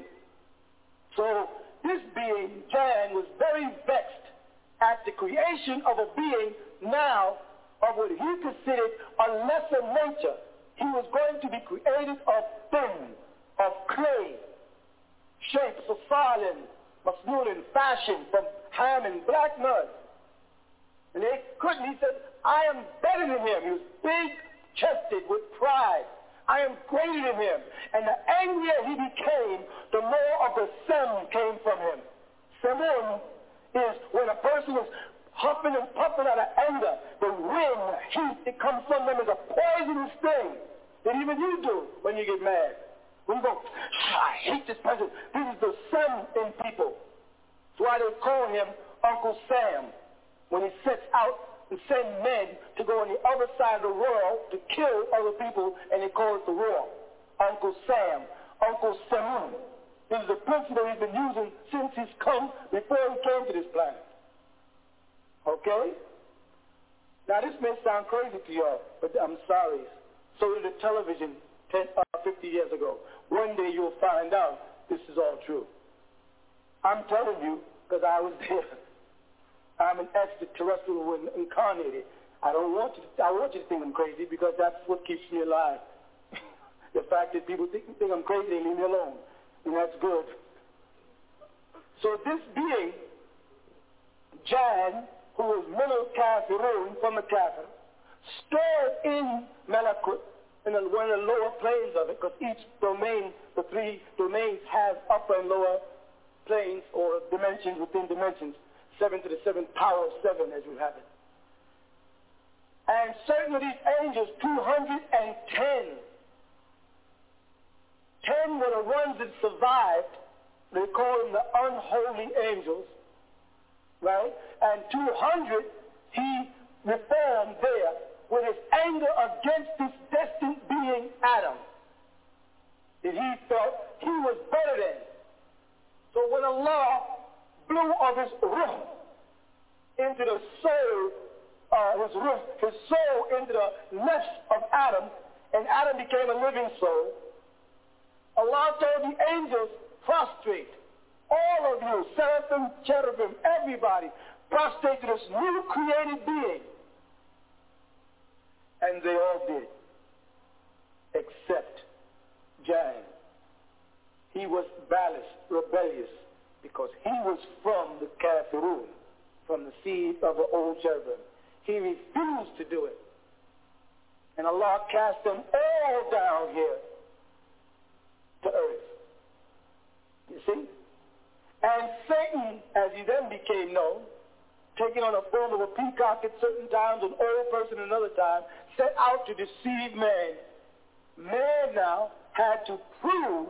So this being, Jan, was very vexed at the creation of a being now of what he considered a lesser nature. He was going to be created of thin, of clay, shapes of salin, masnoon, fashion from ham and black mud. And they couldn't. He said, I am better than him. He was big-chested with pride. I am greater than him. And the angrier he became, the more of the sem came from him. Semun is when a person is huffing and puffing out of anger, the wind, the heat that comes from them is a poisonous thing that even you do when you get mad. When you go, I hate this person. This is the sem in people. That's why they call him Uncle Sam when he sets out and send men to go on the other side of the world to kill other people, and they call it the war. Uncle Sam, Uncle Samun. This is a principle he's been using since he's come, before he came to this planet. Okay? Now this may sound crazy to y'all, but I'm sorry. So did the television ten, uh, fifty years ago. One day you'll find out this is all true. I'm telling you, because I was there. I'm an extraterrestrial incarnated. I don't want you to, I want you to think I'm crazy, because that's what keeps me alive. The fact that people think, think I'm crazy, they leave me alone. And that's good. So this being, Jan, who was Minal Kafirun from the Kafir, stored in Malakut, in the, one of the lower planes of it, because each domain, the three domains have upper and lower planes or dimensions within dimensions. Seven to the seventh power of seven, as you have it. And certain of these angels, two hundred ten, ten were the ones that survived. They call them the unholy angels, right? And two hundred he reformed there with his anger against this destined being Adam, that he felt he was better than. So when Allah blew of his ruh into the soul, uh, his ruh, his soul into the nafs of Adam, and Adam became a living soul, Allah told the angels, prostrate. All of you, seraphim, cherubim, everybody, prostrate to this new created being. And they all did, except Jan. He was ballast, rebellious, because he was from the Kafirun, from the seed of the old cherubim. He refused to do it. And Allah cast them all down here to earth. You see? And Satan, as he then became known, taking on the form of a peacock at certain times, an old person at another time, set out to deceive man. Man now had to prove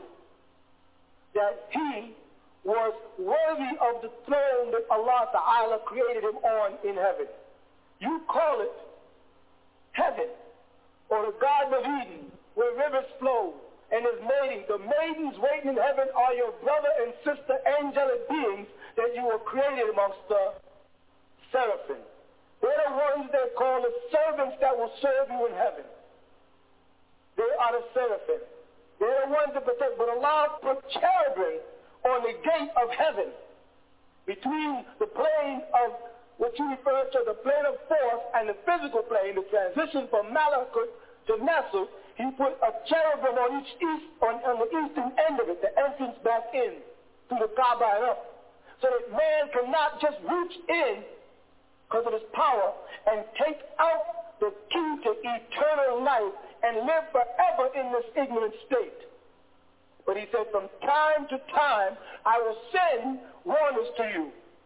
that he was worthy of the throne that Allah Ta'ala created him on in heaven. You call it heaven, or the Garden of Eden, where rivers flow, and his maidens. The maidens waiting in heaven are your brother and sister angelic beings that you were created amongst the seraphim. They're the ones they call the servants that will serve you in heaven. They are the seraphim. They're the ones that protect. But Allah put cherubim on the gate of heaven, between the plane of what you refer to, the plane of force, and the physical plane, the transition from Malakut to Nasr. He put a cherubim on each east, on, on the eastern end of it, the entrance back in, through the Kaaba and up, so that man cannot just reach in because of his power and take out the key to eternal life and live forever in this ignorant state. But he said, from time to time, I will send warners to you,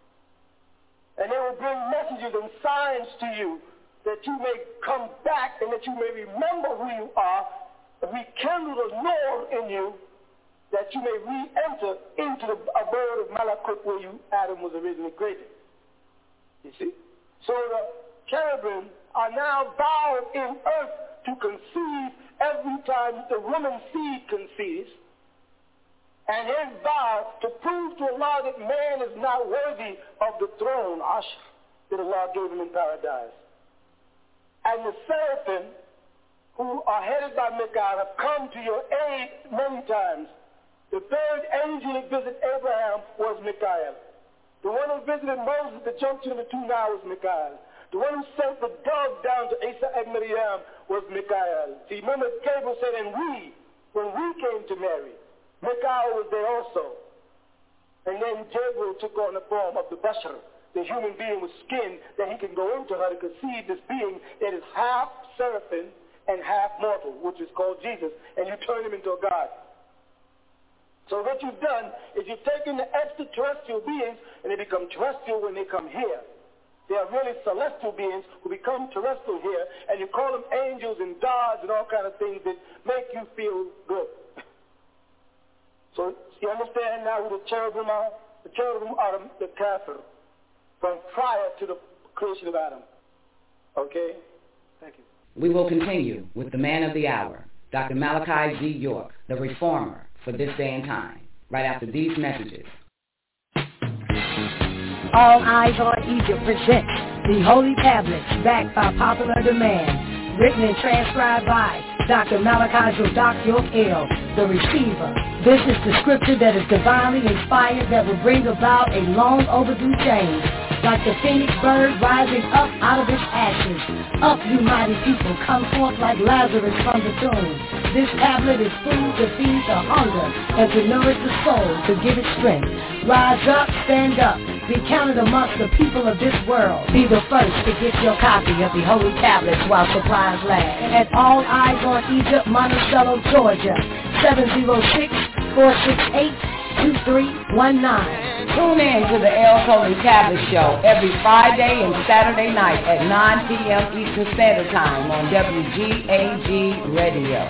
and they will bring messages and signs to you, that you may come back and that you may remember who you are, and rekindle the Lord in you, that you may re-enter into the abode of Malakut where you, Adam, was originally created. You see? So the cherubim are now bound in earth to conceive every time the woman's seed conceives, and his vow to prove to Allah that man is not worthy of the throne, Ashr, that Allah gave him in paradise. And the seraphim, who are headed by Michael, have come to your aid many times. The third angel that visited Abraham was Michael. The one who visited Moses at the junction of the two Niles was Michael. The one who sent the dove down to Isa and Miriam was Michael. See, remember Gabriel said, and we, when we came to Mary, Michael was there also. And then Gabriel took on the form of the Bashar, the human being with skin, that he can go into her to conceive this being that is half seraphim and half mortal, which is called Jesus, and you turn him into a God. So what you've done is you've taken the extraterrestrial beings and they become terrestrial when they come here. They are really celestial beings who become terrestrial here, and you call them angels and gods and all kind of things that make you feel good. So you understand now who the cherubim are? The cherubim are the kafir, from prior to the creation of Adam. Okay? Thank you. We will continue with the man of the hour, Doctor Malachi Z. York, the reformer for this day and time, right after these messages. All Eyes on Egypt presents the Holy Tablets, backed by popular demand, written and transcribed by Doctor Malachi Zodak York L, the receiver. This is the scripture that is divinely inspired that will bring about a long overdue change. Like the phoenix bird rising up out of its ashes. Up, you mighty people, come forth like Lazarus from the tomb. This tablet is food to feed the hunger and to nourish the soul, to give it strength. Rise up, stand up, be counted amongst the people of this world. Be the first to get your copy of the Holy Tablets while supplies last. At All Eyes on Egypt, Monticello, Georgia, seven zero six, four six eight, two three one nine. Tune in to the El Holy Tablet Show every Friday and Saturday night at nine p.m. Eastern Standard Time on W G A G Radio.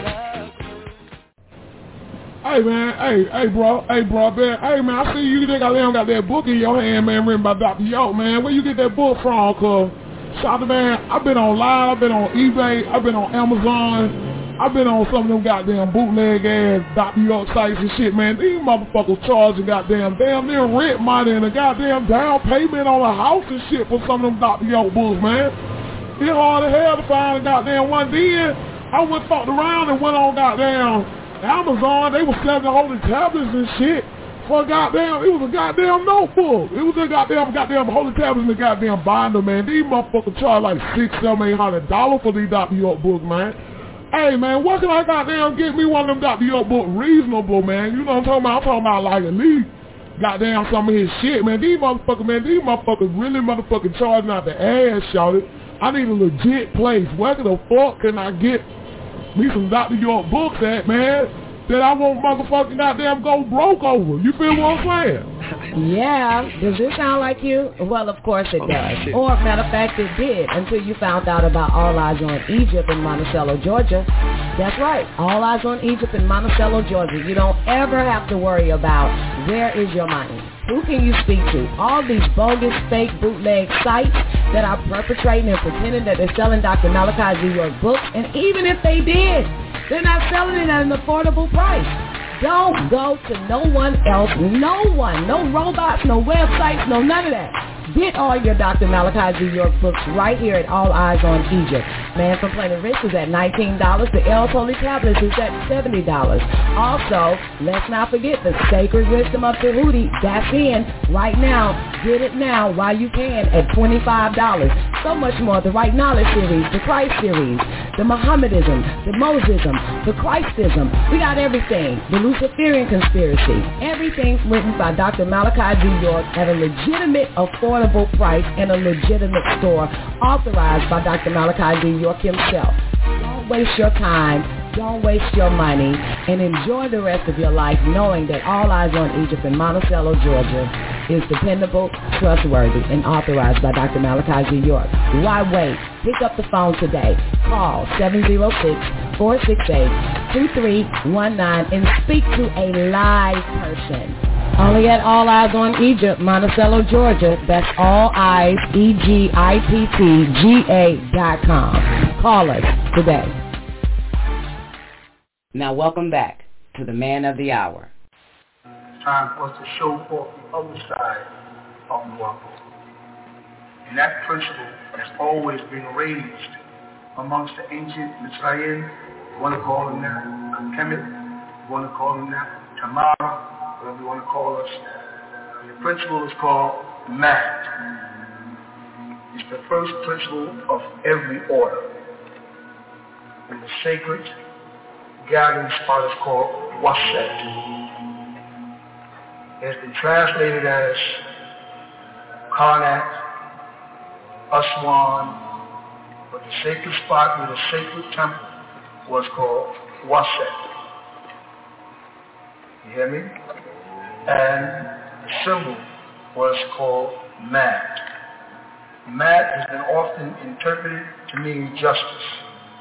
Hey man, hey, hey bro, hey bro, man, hey man, I see you they got, got that book in your hand, man, written by Doctor York, man. Where you get that book from, cuz? Shout out, man, I've been online, I've been on eBay, I've been on Amazon, I've been on some of them goddamn bootleg ass Doctor York sites and shit, man. These motherfuckers charging goddamn damn near rent money and a goddamn down payment on a house and shit for some of them Doctor York books, man. It's hard as hell to find a goddamn one. Then I went fucked around and went on goddamn Amazon. They was selling the holy tablets and shit for a goddamn, it was a goddamn notebook. It was a goddamn, goddamn holy tablets in the goddamn binder, man. These motherfuckers charge like six, seven, eight hundred dollars for these Doctor York books, man. Hey, man, what can I goddamn get me one of them Doctor York books reasonable, man? You know what I'm talking about? I'm talking about like at least goddamn some of his shit, man. These motherfuckers, man, these motherfuckers really motherfucking charging out the ass, shawty. I need a legit place. Where the fuck can I get me some Doctor York books at, man, that I won't motherfucking goddamn go broke over? You feel what I'm saying? Yeah. Does this sound like you? Well, of course it does. Or, matter of fact, it did until you found out about All Eyes on Egypt in Monticello, Georgia. That's right. All Eyes on Egypt in Monticello, Georgia. You don't ever have to worry about where is your money. Who can you speak to? All these bogus, fake, bootleg sites that are perpetrating and pretending that they're selling Doctor Malachi Z. York books, and even if they did, they're not selling it at an affordable price. Don't go to no one else, no one, no robots, no websites, no none of that. Get all your Doctor Malachi Z. York books right here at All Eyes on Egypt. Man from Planet Rich is at nineteen dollars. The El's Holy Tablets is at seventy dollars. Also, let's not forget the Sacred Wisdom of Tahuti. That's in right now. Get it now while you can at twenty-five dollars. So much more. The Right Knowledge series, the Christ series, the Mohammedism, the Mosism, the Christism. We got everything. The Luciferian conspiracy. Everything written by Doctor Malachi Z. York at a legitimate, affordable price in a legitimate store authorized by Doctor Malachi Z. York himself. Don't waste your time, don't waste your money, and enjoy the rest of your life knowing that All Eyes on Egypt in Monticello, Georgia is dependable, trustworthy, and authorized by Doctor Malachi Z. York. Why wait? Pick up the phone today. Call seven oh six, four six eight, two three one nine and speak to a live person. Only at All Eyes on Egypt, Monticello, Georgia. That's All Eyes, E G I P T G A dot com. Call us today. Now welcome back to the Man of the Hour. Time for us to show forth the other side of the world. And that principle has always been raised amongst the ancient Mitzrayim. You want to call them that, Kemet, you want to call them that, Tamara, whatever you want to call us. The principle is called Mat. It's the first principle of every order. And the sacred gathering spot is called Waset. It has been translated as Karnak, Aswan, but the sacred spot where the sacred temple was called Waset. You hear me? And the symbol was called Mat. Mat has been often interpreted to mean justice.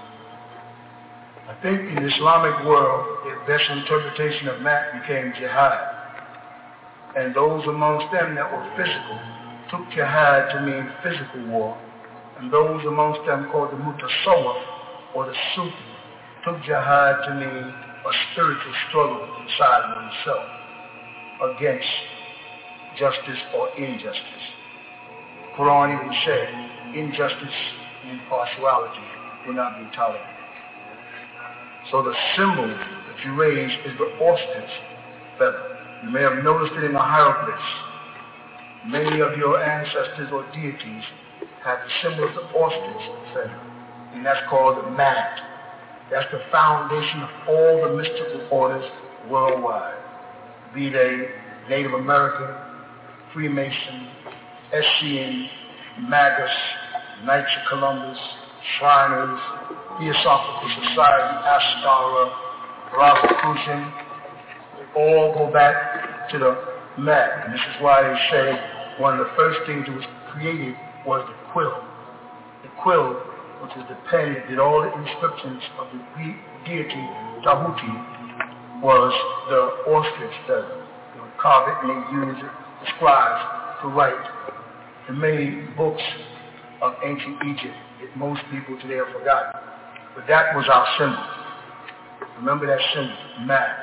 I think in the Islamic world, the best interpretation of Mat became jihad. And those amongst them that were physical took jihad to mean physical war. And those amongst them called the mutasawwif, or the Sufi, took jihad to mean a spiritual struggle inside oneself against justice or injustice. Quran even said, injustice and impartiality will not be tolerated. So the symbol that you raise is the ostrich feather. You may have noticed it in the hieroglyphs. Many of your ancestors or deities have the symbol of the ostrich feather, and that's called the Mat. That's the foundation of all the mystical orders worldwide, be they Native American, Freemason, Essene, Magus, Knights of Columbus, Shriners, Theosophical Society, Ashtar, Rosicrucian. They all go back to the mat. And this is why they say one of the first things that was created was the quill. The quill, which is the pen that did all the inscriptions of the Greek deity Tahuti, was the ostrich feather. They would carve it and they used it, the scribes, to write the many books of ancient Egypt that most people today have forgotten. But that was our symbol. Remember that symbol, mat.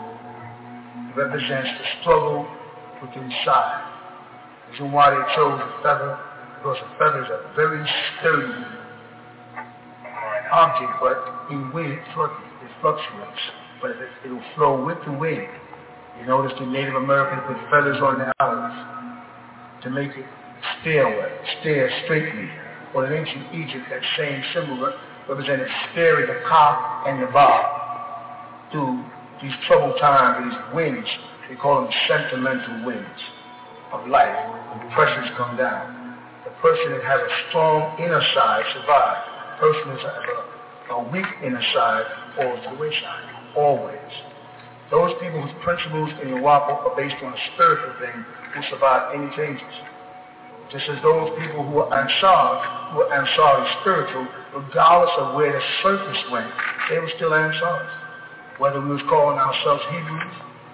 It represents the struggle with inside. The reason why they chose the feather, because the feather is a very sturdy object, but in wind it fluctuates. But it, it'll flow with the wind. You notice the Native Americans put feathers on their arrows to make it steer well, steer straightly. Or in ancient Egypt, that same symbol represented steering the ka and the ba through these troubled times, these winds. They call them sentimental winds of life. When pressures come down, the person that has a strong inner side survives. The person that has a, a weak inner side falls to the wayside, always. Those people whose principles in the Wapo are based on a spiritual thing will survive any changes. Just as those people who are Ansar, who are Ansari spiritual, regardless of where the surface went, they were still Ansars. Whether we was calling ourselves Hebrews,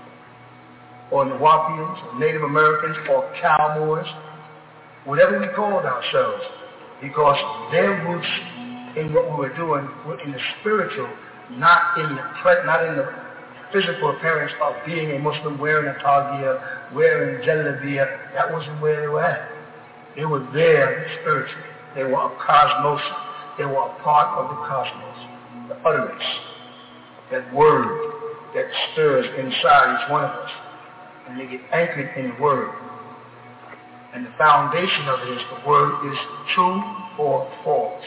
or Nawapians, or Native Americans, or Cowboys, whatever we called ourselves, because their roots in what we were doing were in the spiritual, not in the pre- not in the physical appearance of being a Muslim, wearing a tagia, wearing jalabiya. That wasn't where they were at. They were there spiritually. They were a cosmos. They were a part of the cosmos. The utterance, that word that stirs inside each one of us. And they get anchored in the word. And the foundation of it is the word is true or false.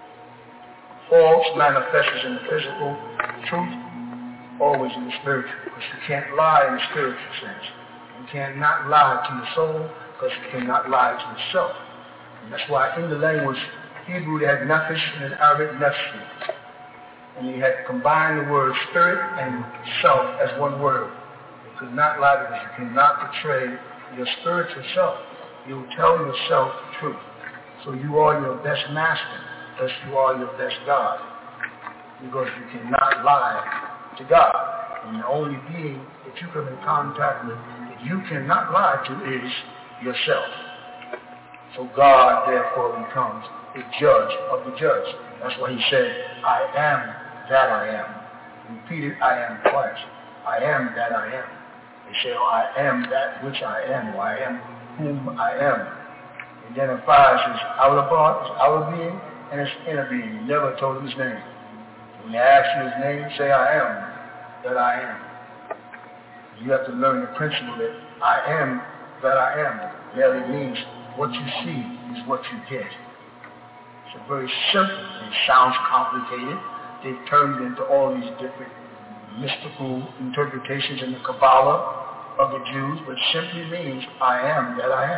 False manifests in the physical, truth always in the spiritual. Because you can't lie in the spiritual sense. You cannot lie to your soul because you cannot lie to yourself. And that's why in the language Hebrew they had nefesh and in Arabic nefesh. And you had combined the word spirit and self as one word. You could not lie because you cannot betray your spiritual self. You will tell yourself the truth. So you are your best master, thus you are your best God. Because you cannot lie to God. And the only being that you come in contact with that you cannot lie to is yourself. So God therefore becomes the judge of the judge. That's why he said, I am that I am. Repeated, I am twice. I am that I am. They say, oh, I am that which I am, or I am whom I am. He identifies his outer part, his outer being, and his inner being. He never told him his name. When they ask you his name, say, I am that I am. You have to learn the principle that I am that I am. Merely means what you see is what you get. It's a very simple. It sounds complicated. They've turned it into all these different mystical interpretations in the Kabbalah of the Jews, but simply means I am that I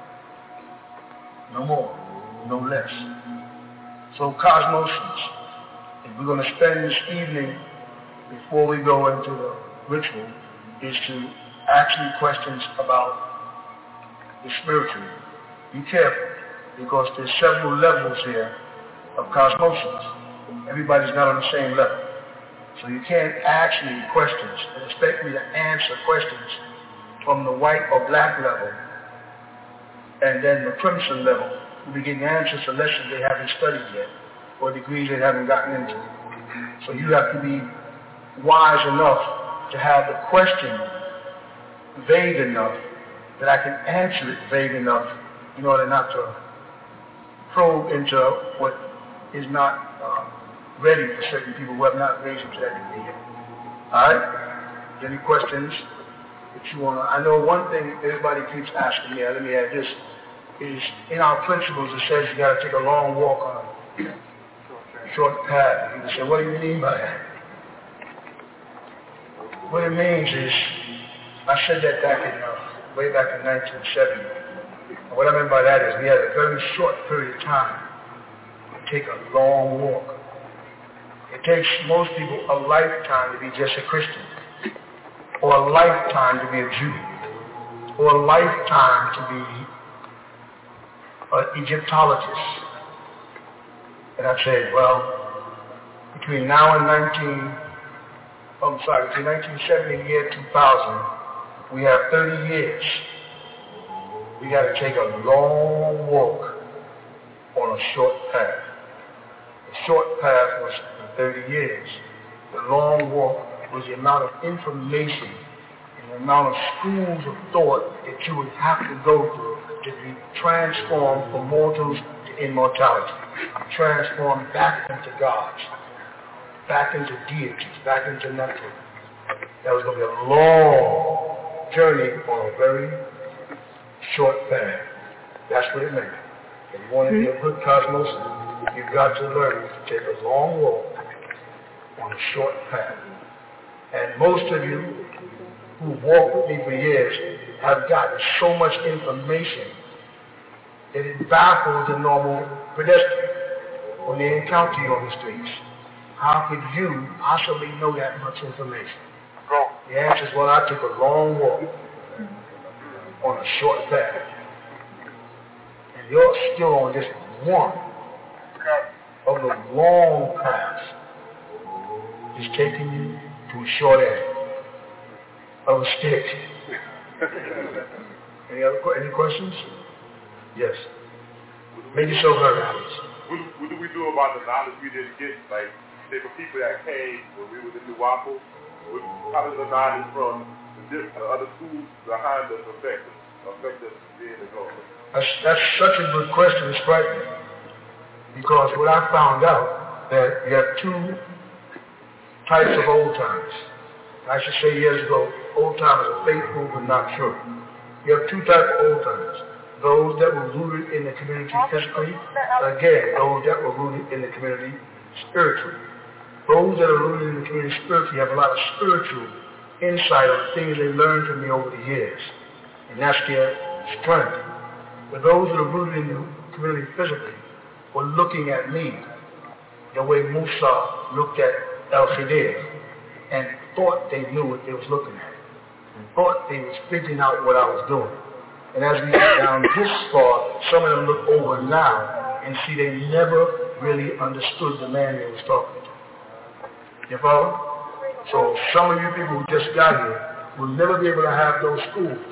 am. No more, no less. So cosmosians, if we're going to spend this evening before we go into the ritual, is to ask you questions about the spiritual. Be careful, because there's several levels here of cosmosians. Everybody's not on the same level. So you can't ask me questions and expect me to answer questions from the white or black level and then the crimson level. We'll be getting answers to lessons they haven't studied yet or degrees they haven't gotten into. So you have to be wise enough to have the question vague enough that I can answer it vague enough in order not to probe into what is not uh, ready for certain people who have not raised up to that degree yet. All right? Any questions that you want to? I know one thing everybody keeps asking me, let me add this, is in our principles it says you got to take a long walk on a short path. People say, what do you mean by that? What it means is, I said that back in, uh, way back in nineteen seventy. And what I mean by that is we had a very short period of time to take a long walk. It takes most people a lifetime to be just a Christian, or a lifetime to be a Jew. for a lifetime to be an Egyptologist. And I said, well, between now and nineteen, oh, I'm sorry, between nineteen seventy and the year two thousand, we have thirty years. We got to take a long walk on a short path. The short path was for thirty years. The long walk was the amount of information and the amount of schools of thought that you would have to go through to be transformed from mortals to immortality, transformed back into gods, back into deities, back into nothing. That was going to be a long journey on a very short path. That's what it meant. If you want to be a good cosmos, you've got to learn to take a long walk on a short path. And most of you who walked with me for years have gotten so much information that it baffles the normal pedestrian when they encounter you on the streets. How could you possibly know that much information? The answer is, well, I took a long walk on a short path. And you're still on just one of the long paths. It's taking you to a short end of a stick. Any other any questions? Yes. Maybe so very honest. What, what do we do about the knowledge we didn't get? Like, say for people that came when we were in New Waffle, how does the knowledge from the other schools behind us affect us, affect us being the goal? That's, that's such a good question. It's frightening. Because what I found out that you have two types of old timers. I should say years ago, old timers are faithful but not true. You have two types of old timers. Those that were rooted in the community physically, again, those that were rooted in the community spiritually. Those that are rooted in the community spiritually have a lot of spiritual insight on things they learned from me over the years. And that's their strength. But those that are rooted in the community physically were looking at me the way Musa looked at El-Khidir and thought they knew what they was looking at and thought they was figuring out what I was doing. And as we get down this far, some of them look over now and see they never really understood the man they was talking to. You follow? So some of you people who just got here will never be able to have those schools.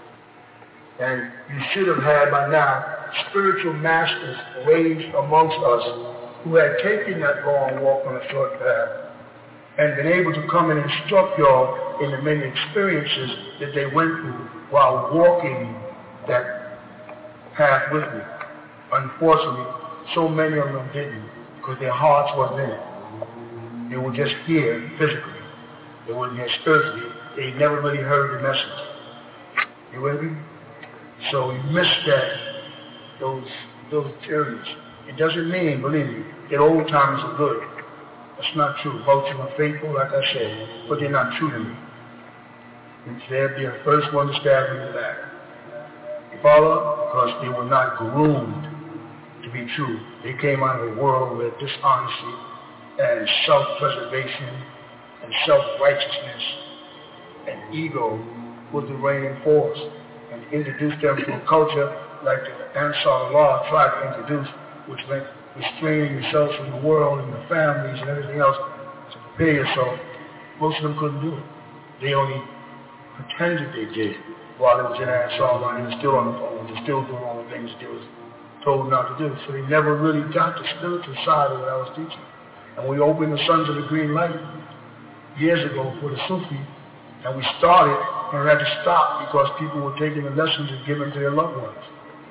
And you should have had by now spiritual masters raised amongst us who had taken that long walk on a short path and been able to come and instruct y'all in the many experiences that they went through while walking that path with me. Unfortunately, so many of them didn't because their hearts wasn't in it. They were just here physically. They weren't here spiritually. They never really heard the message. You with me? So we missed that, those those periods. It doesn't mean, believe me, that old times are good. That's not true. Both of them are faithful, like I said, but they're not true to me. And they'll be the first one to stab me in the back. You follow? Because they were not groomed to be true. They came out of a world where dishonesty and self-preservation and self-righteousness and ego was the reigning force, and introduced them to a culture like the Ansar Allah tried to introduce, which meant restraining yourselves from the world and the families and everything else to prepare yourself. Most of them couldn't do it. They only pretended they did while they was in Ansar Allah and they were still on the phone, they were still doing all the things they was told not to do. So they never really got the spiritual side of what I was teaching. And we opened the Sons of the Green Light years ago for the Sufi, and we started and we had to stop because people were taking the lessons and giving them to their loved ones.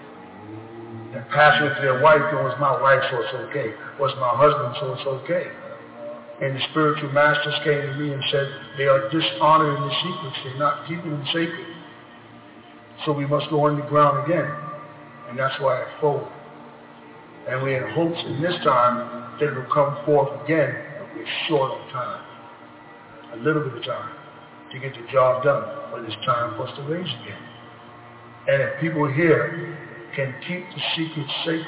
And passing it to their wife, it was my wife, so it's okay. It was my husband, so it's okay. And the spiritual masters came to me and said, they are dishonoring the secrets. They're not keeping them sacred. So we must go underground again. And that's why it folded. And we had hopes in this time that it would come forth again with short of time. A little bit of time to get the job done. But it's time for us to raise again. And if people here can keep the secrets safe,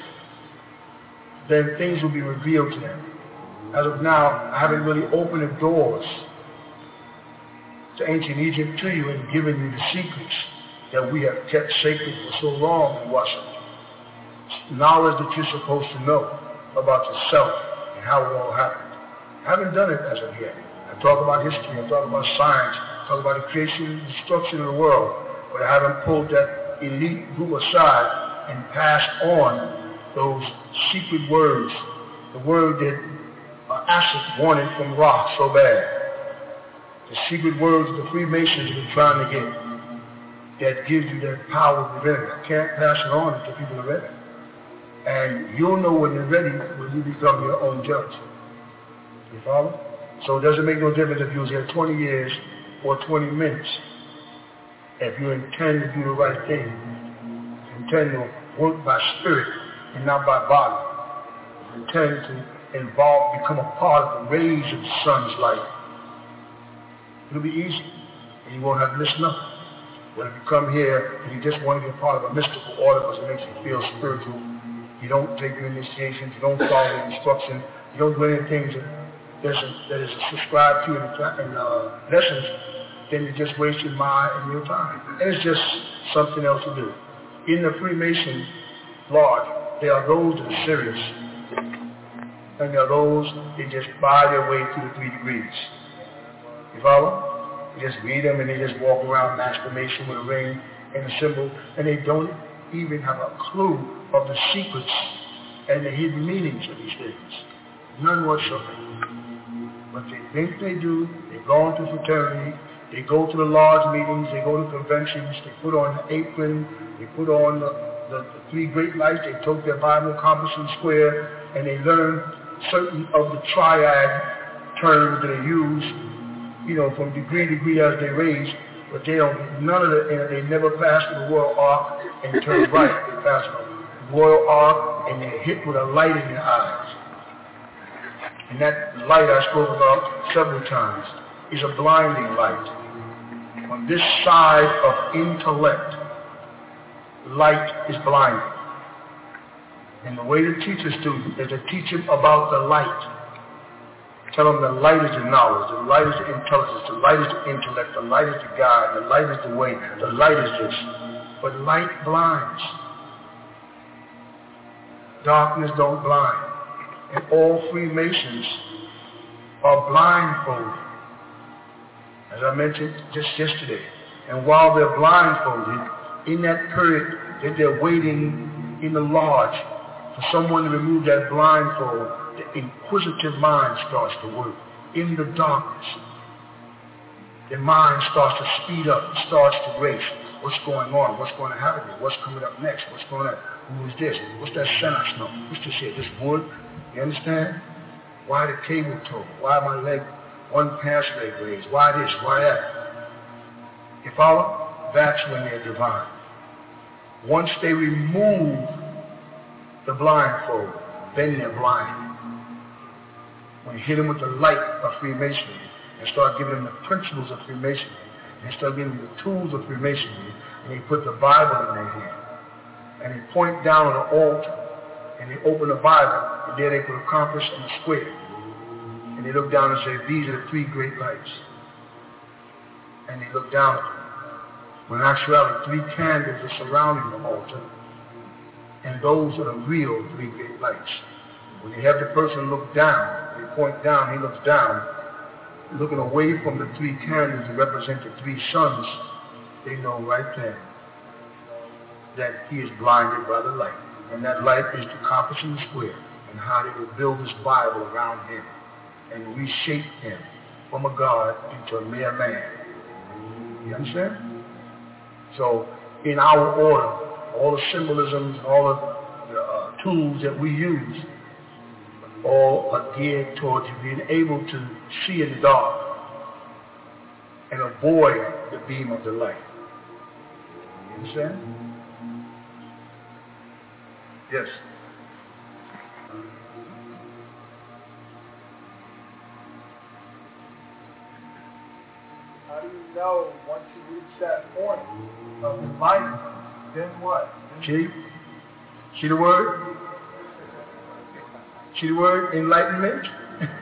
then things will be revealed to them. As of now, I haven't really opened the doors to ancient Egypt to you and given you the secrets that we have kept sacred for so long in Washington. Knowledge that you're supposed to know about yourself and how it all happened. I haven't done it as of yet. I talk about history, I talk about science, I talk about the creation and destruction of the world, but I haven't pulled that elite group aside and passed on those secret words, the word that uh, Asif wanted from Ra so bad. The secret words the Freemasons have been trying to get that gives you that power within it. I can't pass it on until people are ready. And you'll know when you're ready when you become your own judge. You follow? So it doesn't make no difference if you was here twenty years or twenty minutes. If you intend to do the right thing, you intend to work by spirit and not by body. You intend to involve, become a part of the rays of the sun's light. It'll be easy, and you won't have to listen up. But if you come here and you just want to be a part of a mystical order because it makes you feel spiritual, you don't take your initiations, you don't follow the instruction, you don't do anything that, that is subscribed to in, in uh, lessons, then you just waste your mind and your time. And it's just something else to do. In the Freemason Lodge, there are those that are serious, and there are those that just buy their way through the three degrees. You follow? You just read them and they just walk around masturbation with a ring and a symbol, and they don't even have a clue of the secrets and the hidden meanings of these things. None whatsoever. But they think they do. They go into fraternity. They go to the lodge meetings. They go to conventions. They put on the apron. They put on the, the, the three great lights. They took their Bible, compass, and square, and they learn certain of the triad terms that they use, you know, from degree to degree as they raise, but they don't get none of the, and they never pass the royal arc and turn right. They pass the royal arc and they're hit with a light in their eyes. And that light I spoke about several times is a blinding light. On this side of intellect, light is blinding. And the way to teach a student is to teach him about the light. Tell them the light is the knowledge, the light is the intelligence, the light is the intellect, the light is the guide, the light is the way, the light is this. But light blinds. Darkness don't blind. And all Freemasons are blindfolded, as I mentioned just yesterday. And while they're blindfolded, in that period that they're waiting in the lodge for someone to remove that blindfold, the inquisitive mind starts to work. In the darkness, the mind starts to speed up, starts to race. What's going on? What's going to happen here? What's coming up next? What's going on? Who is this? What's that scent I smell? What's this here? This wood? You understand? Why the cable toe? Why my leg, one past leg raised? Why this? Why that? You follow? That's when they're divine. Once they remove the blindfold, then they're blind. When you hit them with the light of Freemasonry and start giving them the principles of Freemasonry and start giving them the tools of Freemasonry, and they put the Bible in their hand and they point down on the altar and they open the Bible and there they put a compass and a square and they look down and say, these are the three great lights. And they look down at them. When in actuality, three candles are surrounding the altar, and those are the real three great lights. When you have the person look down, they point down, he looks down, looking away from the three candles that represent the three suns, they know right there that he is blinded by the light. And that light is the compass and the square, and how they will build this Bible around him and reshape him from a God into a mere man. You understand? So in our order, all the symbolisms, all of the uh, tools that we use, all are geared towards you being able to see in the dark and avoid the beam of the light. You understand? Yes. How do you know once you reach that point of enlightenment, then what? See? See the word? See the word enlightenment?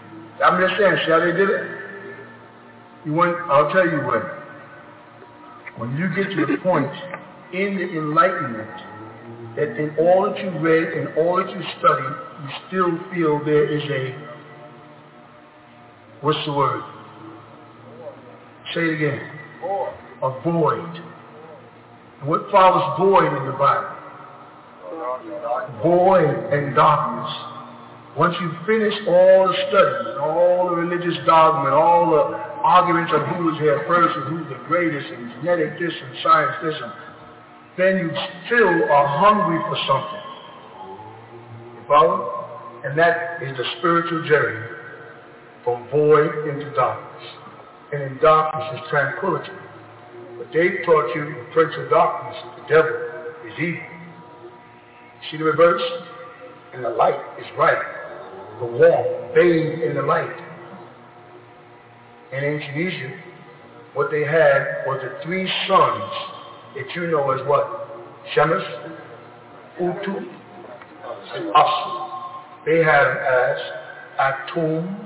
I'm just saying, see how they did it? You want, I'll tell you when. When you get to the point in the enlightenment that in all that you read and all that you studied, you still feel there is a, what's the word? Say it again. A void. And what follows void in the Bible? Void and darkness. Once you finish all the studies, and all the religious dogma, and all the arguments of who was here first and who's the greatest, and genetic this and science this, and then you still are hungry for something. You follow? And that is the spiritual journey from void into darkness. And in darkness is tranquility. But they taught you the prince of darkness, the devil, is evil. See the reverse? And the light is right. The warmth, bathed in the light. In ancient Egypt, what they had was the three sons that you know as what? Shemesh, Utu, and Asu. They had them as Atum,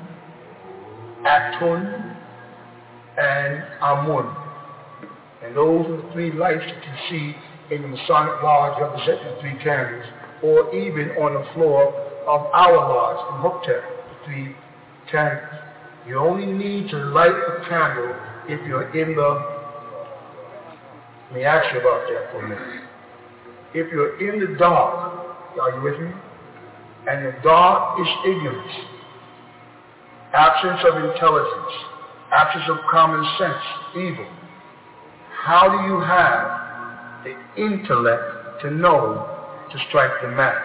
Atun, and Amun. And those are the three lights that you see in the Masonic Lodge representing the three candles, or even on the floor of our lodge in Hoptep, the three candles. You only need to light the candle if you're in the, let me ask you about that for a minute. If you're in the dark, are you with me? And the dark is ignorance, absence of intelligence, absence of common sense, evil. How do you have the intellect to know to strike the match?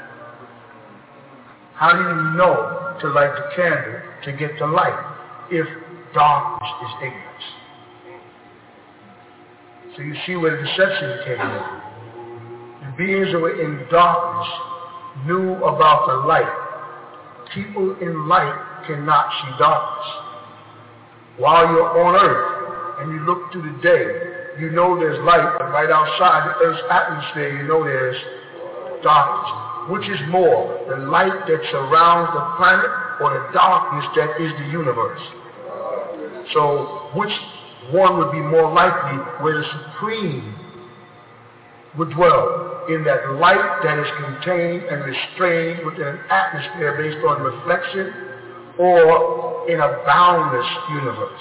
How do you know to light the candle to get the light if darkness is ignorance? So you see where the deception came in. The beings that were in darkness knew about the light. People in light cannot see darkness. While you're on earth and you look through the day, you know there's light, but right outside the earth's atmosphere, you know there's darkness. Which is more, the light that surrounds the planet or the darkness that is the universe? So which one would be more likely where the Supreme would dwell? In that light that is contained and restrained within an atmosphere based on reflection, or in a boundless universe?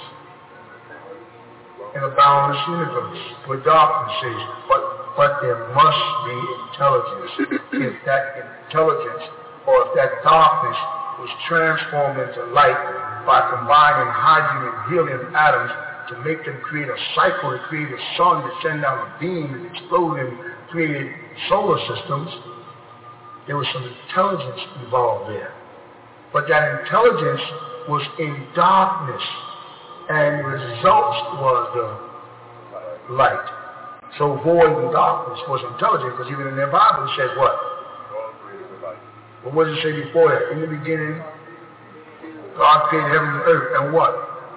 In a boundless universe where darkness is, but but there must be intelligence. If that intelligence or if that darkness was transformed into light by combining hydrogen and helium atoms to make them create a cycle, to create a sun, to send out a beam and explode and create solar systems, there was some intelligence involved there. But that intelligence was in darkness, and the results was the light. So void and darkness was intelligent, because even in their Bible it says what? Well, what does it say before that? In the beginning, God created heaven and earth, and what?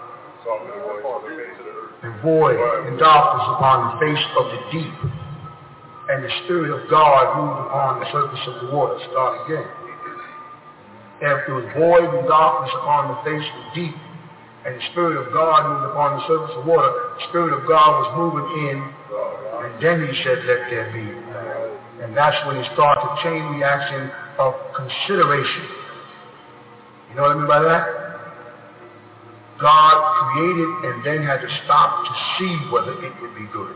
And void and darkness upon the face of the deep. And the Spirit of God moved upon the surface of the water. Start again. And if there was void and darkness upon the face of the deep, and the Spirit of God moved upon the surface of the water, the Spirit of God was moving in, and then he said, let there be. And that's when he started the chain reaction of consideration. You know what I mean by that? God created and then had to stop to see whether it would be good.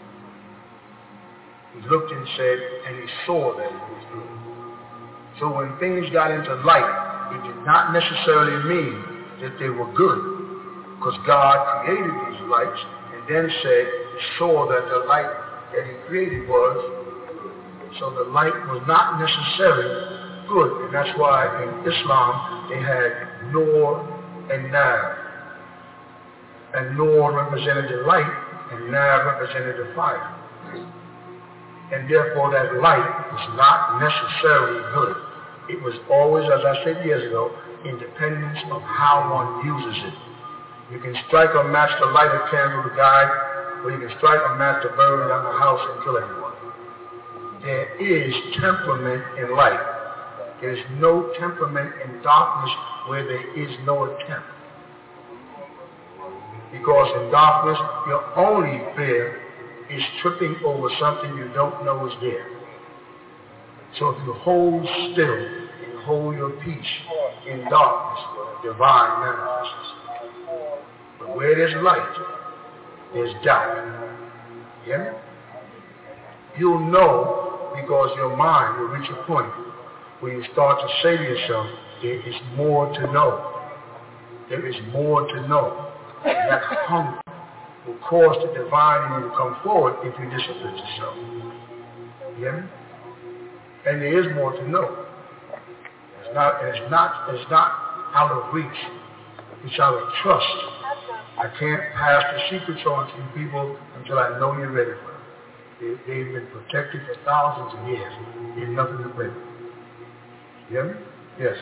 He looked and said, and he saw that it was good. So when things got into light, it did not necessarily mean that they were good, because God created these lights and then said, saw that the light that he created was, so the light was not necessarily good. And that's why in Islam they had Nur and Nar. And Nur represented the light and Nar represented the fire. And therefore that light was not necessarily good. It was always, as I said years ago, independence of how one uses it. You can strike a match to light a candle to guide, or you can strike a match to burn down the house and kill everyone. There is temperament in light. There is no temperament in darkness where there is no attempt. Because in darkness, your only fear is tripping over something you don't know is there. So if you hold still and hold your peace in darkness, divine manifests. But where there's light, there's doubt. You hear me? You'll know because your mind will reach a point where you start to say to yourself, there is more to know. There is more to know. And that hunger will cause the divine in you to come forward if you discipline yourself. You hear me? And there is more to know. It's not, it's not, it's not out of reach. It's out of trust. I can't pass the secrets on to you people until I know you're ready for them. They, they've been protected for thousands of years. There's nothing to play with. You hear me? Yes.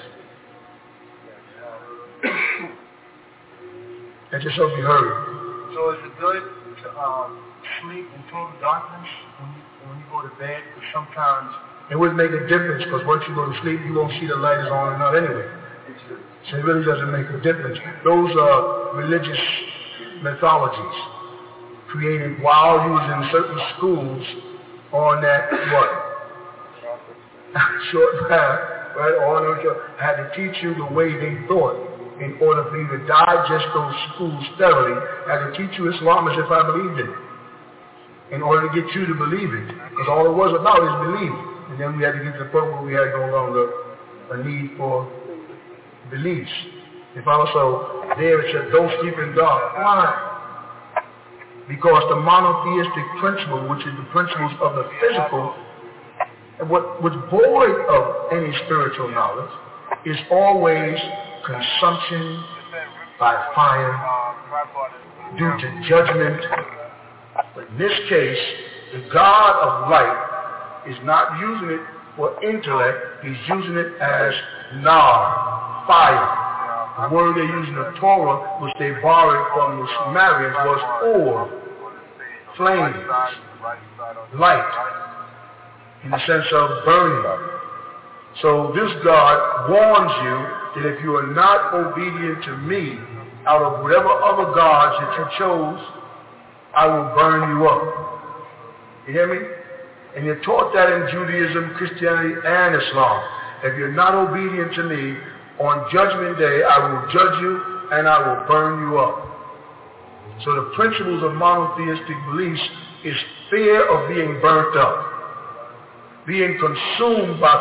I just hope you heard it. So is it good to um, sleep in total darkness when you, when you go to bed? Because sometimes it would make a difference because once you go to sleep, you won't see the light is on or not anyway. So it really doesn't make a difference. Those are religious mythologies created while you was in certain schools on that, what? Short path, right? On or had to teach you the way they thought in order for you to digest those schools thoroughly. Had to teach you Islam as if I believed in it in order to get you to believe it. Because all it was about is believing. And then we had to get to the point where we had no longer a need for beliefs. If also there it said, don't sleep in dark. Why? Because the monotheistic principle, which is the principles of the physical, what was void of any spiritual knowledge, is always consumption by fire due to judgment. But in this case, the God of light is not using it for intellect, he's using it as nar, fire. The word they use in the Torah, which they borrowed from the Sumerians, was or, flames, light, in the sense of burning. So this God warns you that if you are not obedient to me, out of whatever other gods that you chose, I will burn you up. You hear me? And you're taught that in Judaism, Christianity, and Islam. If you're not obedient to me, on Judgment Day, I will judge you and I will burn you up. So the principles of monotheistic beliefs is fear of being burnt up, being consumed by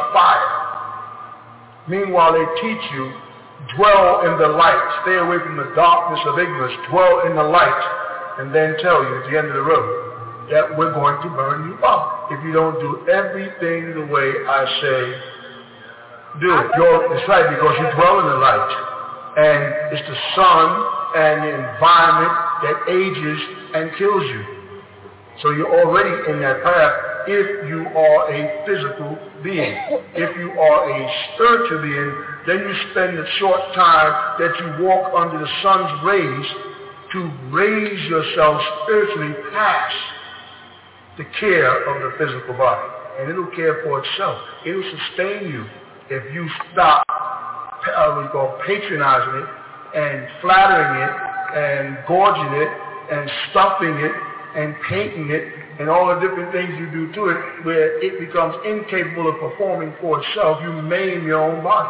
fire. Meanwhile, they teach you, dwell in the light, stay away from the darkness of ignorance, dwell in the light, and then tell you at the end of the road that we're going to burn you up if you don't do everything the way I say do it. You're, it's right, because you dwell in the light. And it's the sun and the environment that ages and kills you. So you're already in that path if you are a physical being. If you are a spiritual being, then you spend the short time that you walk under the sun's rays to raise yourself spiritually past the care of the physical body. And it'll care for itself. It'll sustain you. If you stop uh, what we call patronizing it and flattering it and gorging it and stuffing it and painting it and all the different things you do to it, where it becomes incapable of performing for itself, you maim your own body.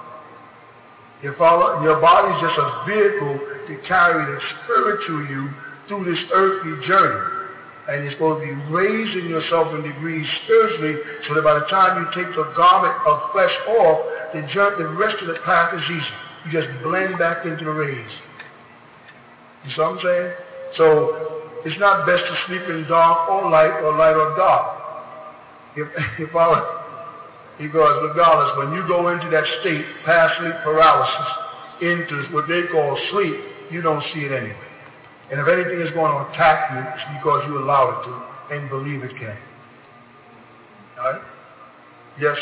You follow? Your body is just a vehicle to carry the spirit to you through this earthly journey. And you're supposed to be raising yourself in degrees spiritually so that by the time you take the garment of flesh off, the, journey, the rest of the path is easy. You just blend back into the rays. You see what I'm saying? So it's not best to sleep in dark or light or light or dark. If, if I were, because regardless, when you go into that state, past sleep paralysis, into what they call sleep, you don't see it anyway. And if anything is going to attack you, it's because you allow it to and believe it can. All right? Yes?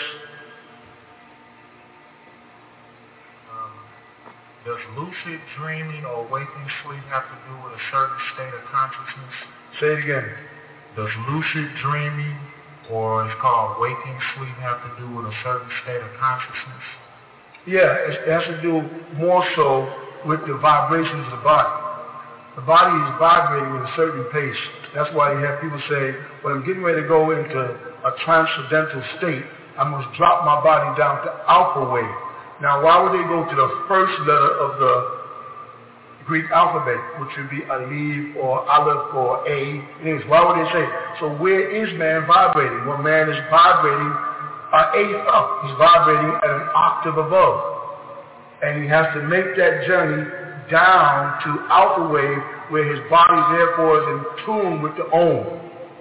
Um, does lucid dreaming or waking sleep have to do with a certain state of consciousness? Say it again. Does lucid dreaming, or it's called waking sleep, have to do with a certain state of consciousness? Yeah, it has to do more so with the vibrations of the body. The body is vibrating at a certain pace. That's why you have people say, when I'm getting ready to go into a transcendental state, I must drop my body down to alpha wave. Now, why would they go to the first letter of the Greek alphabet, which would be Aleph or Aleph or A? Anyways, why would they say? So where is man vibrating? Well, man is vibrating an eighth up. He's vibrating at an octave above. And he has to make that journey down to alpha wave, where his body therefore is in tune with the Om.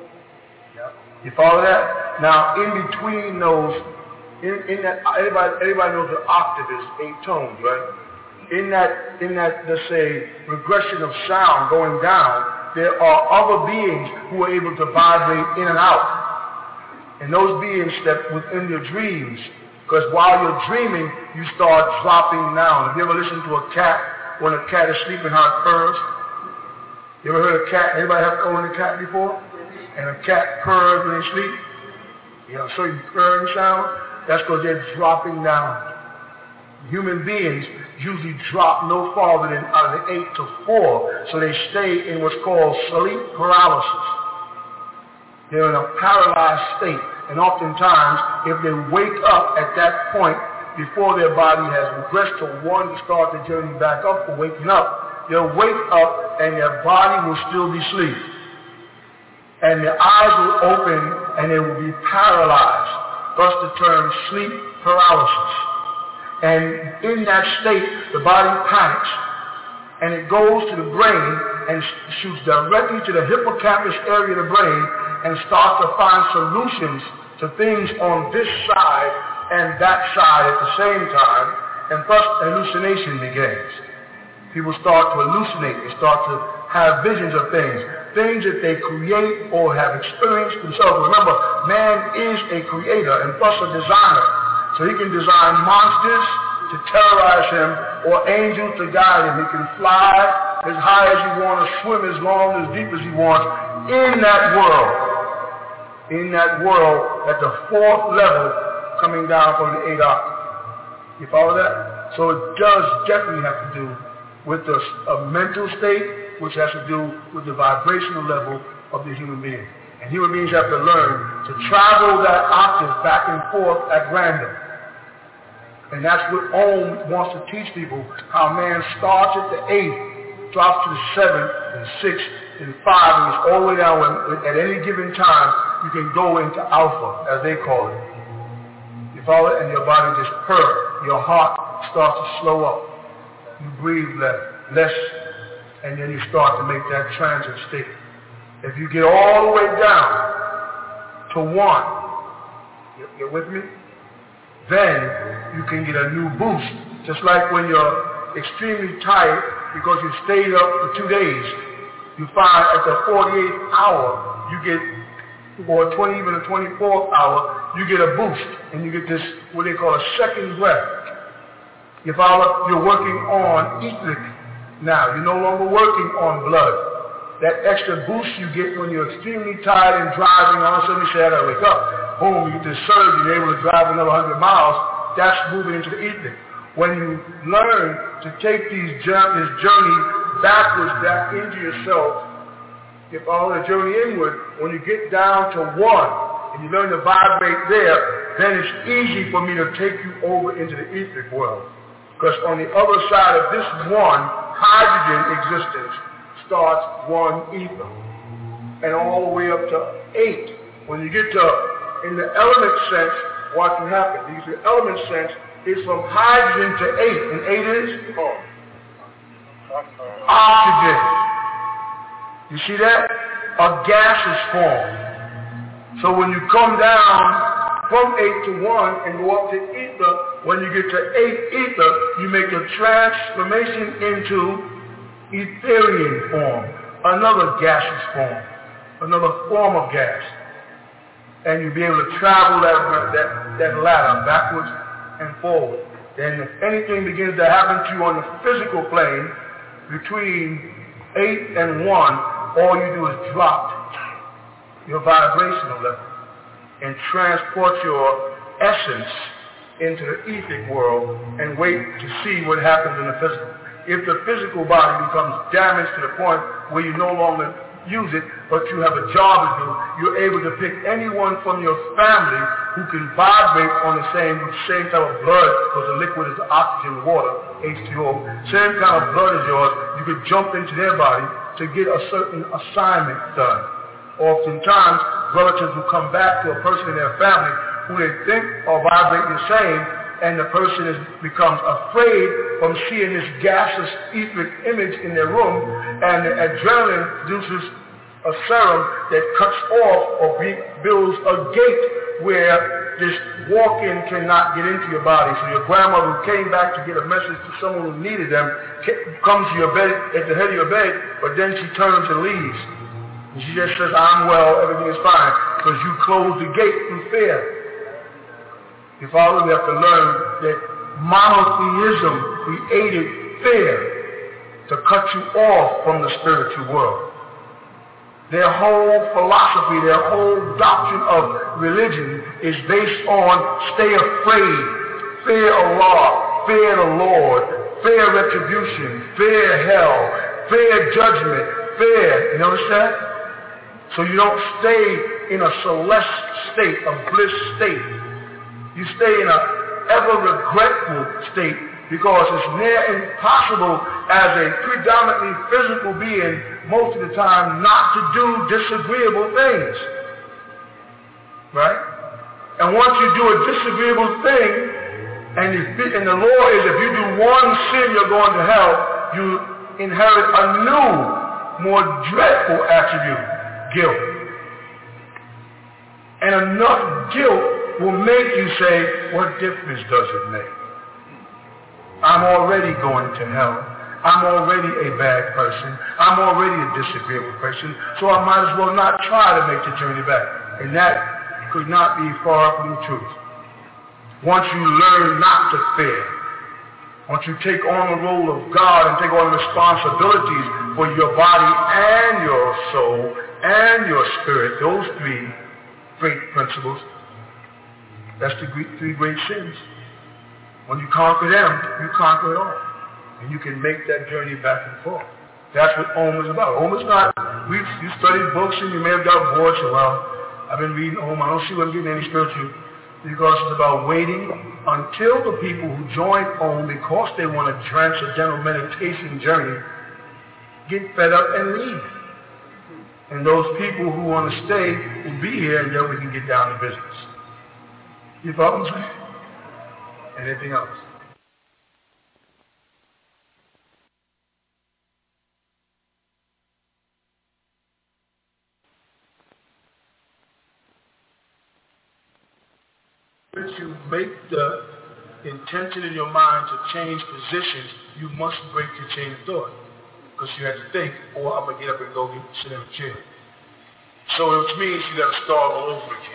You follow that? Now, in between those, in, in that, everybody, everybody knows the octave is eight tones, right? In that, in that, let's say, regression of sound going down, there are other beings who are able to vibrate in and out. And those beings step within your dreams, because while you're dreaming, you start dropping down. Have you ever listened to a cat when a cat is sleeping, how it purrs? You ever heard a cat? Anybody have owned a cat before? And a cat purrs when they sleep? You know, certain purring sound? That's because they're dropping down. Human beings usually drop no farther than out of the eight to four, so they stay in what's called sleep paralysis. They're in a paralyzed state, and oftentimes, if they wake up at that point, before their body has regressed to one to start the journey back up for waking up, they'll wake up and their body will still be asleep. And their eyes will open and they will be paralyzed. Thus the term sleep paralysis. And in that state, the body panics. And it goes to the brain and shoots directly to the hippocampus area of the brain and starts to find solutions to things on this side and that side at the same time, and thus hallucination begins. People start to hallucinate. They start to have visions of things, things that they create or have experienced themselves. Remember, man is a creator and thus a designer. So he can design monsters to terrorize him or angels to guide him. He can fly as high as he wants, swim as long, as deep as he wants in that world. In that world at the fourth level coming down from the eight octave. You follow that? So it does definitely have to do with the, a mental state, which has to do with the vibrational level of the human being. And human beings have to learn to travel that octave back and forth at random. And that's what Om wants to teach people, how man starts at the eighth, drops to the seventh, and sixth, and five, and it's all the way down. When, at any given time, you can go into alpha, as they call it. You follow it? And your body just purrs. Your heart starts to slow up. You breathe less, less, and then you start to make that transit state. If you get all the way down to one, you're with me? Then you can get a new boost. Just like when you're extremely tired because you stayed up for two days, you find at the forty-eighth hour, you get, or twenty, even the twenty-fourth hour, you get a boost, and you get this, what they call a second breath. You follow? You're working on etheric now. You're no longer working on blood. That extra boost you get when you're extremely tired and driving, all of a sudden you say, I gotta wake up. Boom, you get this surge, and you're able to drive another one hundred miles. That's moving into the etheric. When you learn to take these journey, this journey backwards, back into yourself, you follow the journey inward, when you get down to one, and you learn to vibrate there, then it's easy for me to take you over into the etheric world. Because on the other side of this one, hydrogen existence starts one ether. And all the way up to eight. When you get to, in the element sense, what can happen? Because the element sense is from hydrogen to eight. And eight is? Oh. Oxygen. You see that? A gas is formed. So when you come down from eight to one and go up to ether, when you get to eight ether, you make a transformation into etherian form, another gaseous form, another form of gas. And you'll be able to travel that, that, that ladder backwards and forward. And if anything begins to happen to you on the physical plane, between eight and one, all you do is drop your vibrational level and transport your essence into the etheric world and wait to see what happens in the physical. if the physical body becomes damaged to the point where you no longer use it, but you have a job to do, you're able to pick anyone from your family who can vibrate on the same same type of blood, because the liquid is oxygen, water, H two O, same kind of blood as yours. You could jump into their body to get a certain assignment done. Oftentimes, relatives will come back to a person in their family who they think are vibrating the same, and the person is, becomes afraid from seeing this gaseous etheric image in their room, and the adrenaline produces a serum that cuts off or be, builds a gate where this walk-in cannot get into your body. So your grandmother who came back to get a message to someone who needed them comes to your bed, at the head of your bed, but then she turns and leaves. And she just says, I'm well, everything is fine, because you closed the gate through fear. You follow? We have to learn that monotheism created fear to cut you off from the spiritual world. Their whole philosophy, their whole doctrine of religion is based on stay afraid, fear Allah, fear the Lord, fear retribution, fear hell, fear judgment, fear. You notice that? So you don't stay in a celeste state, a bliss state. You stay in an ever-regretful state, because it's near impossible as a predominantly physical being most of the time not to do disagreeable things. Right? And once you do a disagreeable thing, and, if, and the law is if you do one sin you're going to hell, you inherit a new, more dreadful attribute, guilt. And enough guilt will make you say, what difference does it make? I'm already going to hell. I'm already a bad person. I'm already a disagreeable person, so I might as well not try to make the journey back. And that could not be far from the truth. Once you learn not to fear, once you take on the role of God and take on the responsibilities for your body and your soul and your spirit, those three great principles, that's the three great sins. When you conquer them, you conquer it all. And you can make that journey back and forth. That's what Om is about. Om is not, we you studied books and you may have got bored, so well, I've been reading Om, I don't see where I'm getting any spiritual, because it's about waiting until the people who join Om, because they want a transcendental meditation journey, get fed up and leave. And those people who want to stay will be here, and then we can get down to business. You follow what I'm saying? Anything else? If you make the intention in your mind to change positions, you must break your chain of thought. Because you have to think, or I'm going to get up and go get, sit in a chair. So which means you got to start all over again.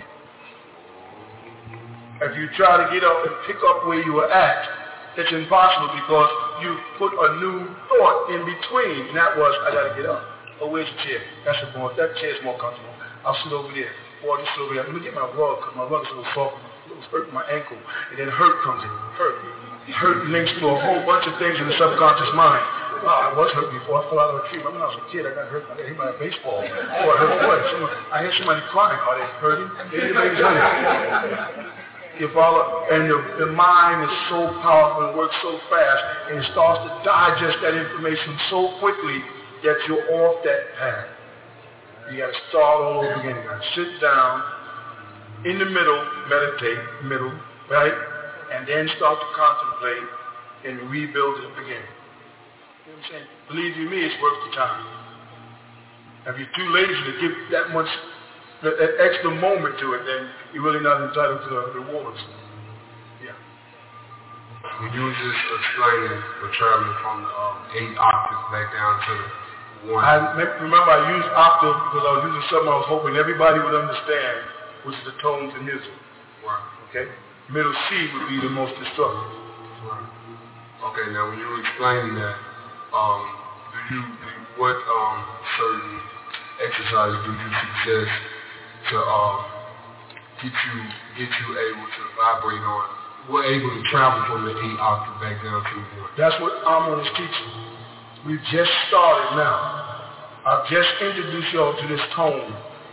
If you try to get up and pick up where you were at, it's impossible, because you put a new thought in between. And that was, I got to get up. Oh, where's the chair? That's a more, that chair's more comfortable. I'll sit over there. Or I'll just sit over there. Let me get my rug, because my rug is a little soft. It was hurting my ankle. And then hurt comes in. Hurt. Hurt links to a whole bunch of things in the subconscious mind. Wow, I was hurt before. I fell out of a tree. Remember when I was a kid, I got hurt. I got hit by a baseball. Or I hurt what? Someone, I hear somebody crying. Are they hurting? Anybody's hurting. You follow? And the, the mind is so powerful and works so fast, and it starts to digest that information so quickly that you're off that path. You got to start all over again. You got to sit down in the middle, meditate, middle, right? And then start to contemplate and rebuild it again. You know what I'm saying? Believe you me, it's worth the time. If you're too lazy to give that much, that, that extra moment to it, then you're really not entitled to the rewards. Yeah. When you were just explaining the traveling from the um, eight octaves back down to the one. I remember I used octave because I was using something I was hoping everybody would understand, which is the tones in music. Right. Okay? Middle C would be the most destructive. Right. Okay, now when you were explaining that, um, do you, do, what um, certain exercises do you suggest to um, get you get you able to vibrate on were able to travel from the eight octave back down to the one. That's what Amun is teaching. We've just started now. I've just introduced y'all to this tone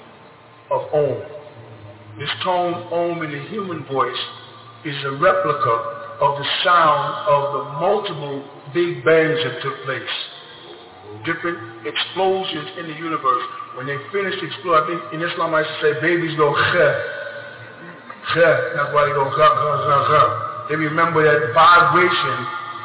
of Om. This tone, Om, in the human voice is a replica of the sound of the multiple big bangs that took place. Different explosions in the universe. When they finished exploding, I think in Islam I used to say babies go khe. Khe. That's why they go khe, khe, khe, khe. They remember that vibration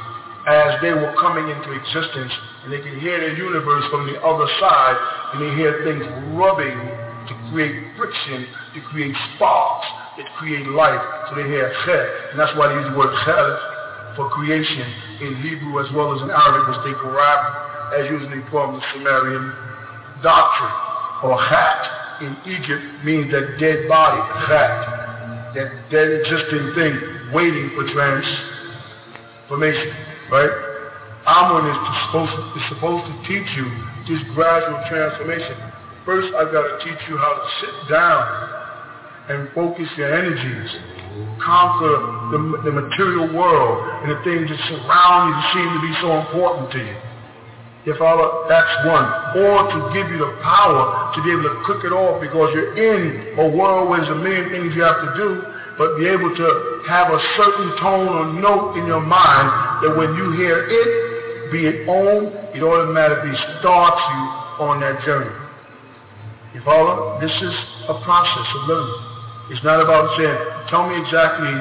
as they were coming into existence, and they can hear the universe from the other side, and they hear things rubbing to create friction, to create sparks, that create life. So they hear khe, and that's why they use the word khe for creation in Hebrew as well as in Arabic, which they grab as usually from the Sumerian doctrine. Or khat in Egypt means that dead body, khat, that dead existing thing waiting for transformation, right? Amun is supposed to, is supposed to teach you this gradual transformation. First, I've got to teach you how to sit down and focus your energies, conquer the, the material world and the things that surround you that seem to be so important to you. If all that's one. Or to give you the power to be able to cook it off, because you're in a world where there's a million things you have to do, but be able to have a certain tone or note in your mind that when you hear it, be it Om, it automatically starts you on that journey. You follow? This is a process of learning. It's not about saying, tell me exactly,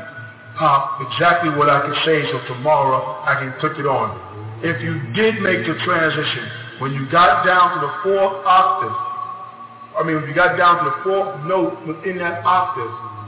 Pop, exactly what I can say so tomorrow I can click it on. If you did make the transition, when you got down to the fourth octave, I mean, when you got down to the fourth note within that octave,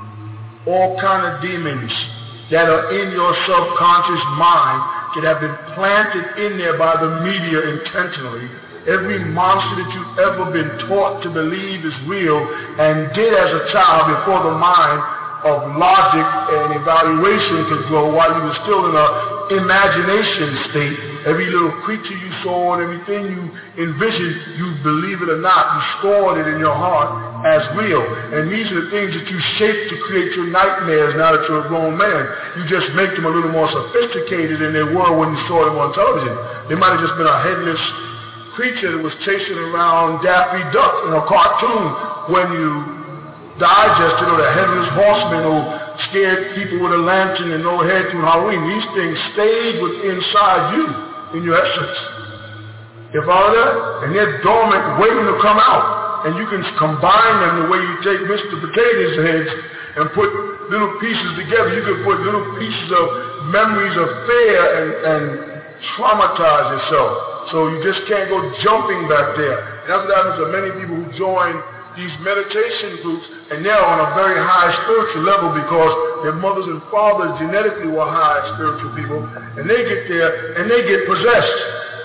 all kind of demons that are in your subconscious mind that have been planted in there by the media intentionally, every monster that you've ever been taught to believe is real and did as a child before the mind of logic and evaluation could grow while you were still in an imagination state. Every little creature you saw and everything you envisioned, you believe it or not, you stored it in your heart as real. And these are the things that you shape to create your nightmares now that you're a grown man. You just make them a little more sophisticated than they were when you saw them on television. They might have just been a headless creature that was chasing around Daffy Duck in a cartoon when you digested, or the headless horseman who scared people with a lantern and no head through Halloween. These things stayed within inside you, in your essence. You follow that? And they're dormant, waiting to come out. And you can combine them the way you take Mister Potato's heads and put little pieces together. You can put little pieces of memories of fear and, and traumatize yourself. So you just can't go jumping back there. And that's what happens to many people who join these meditation groups, and they're on a very high spiritual level because their mothers and fathers genetically were high spiritual people, and they get there and they get possessed.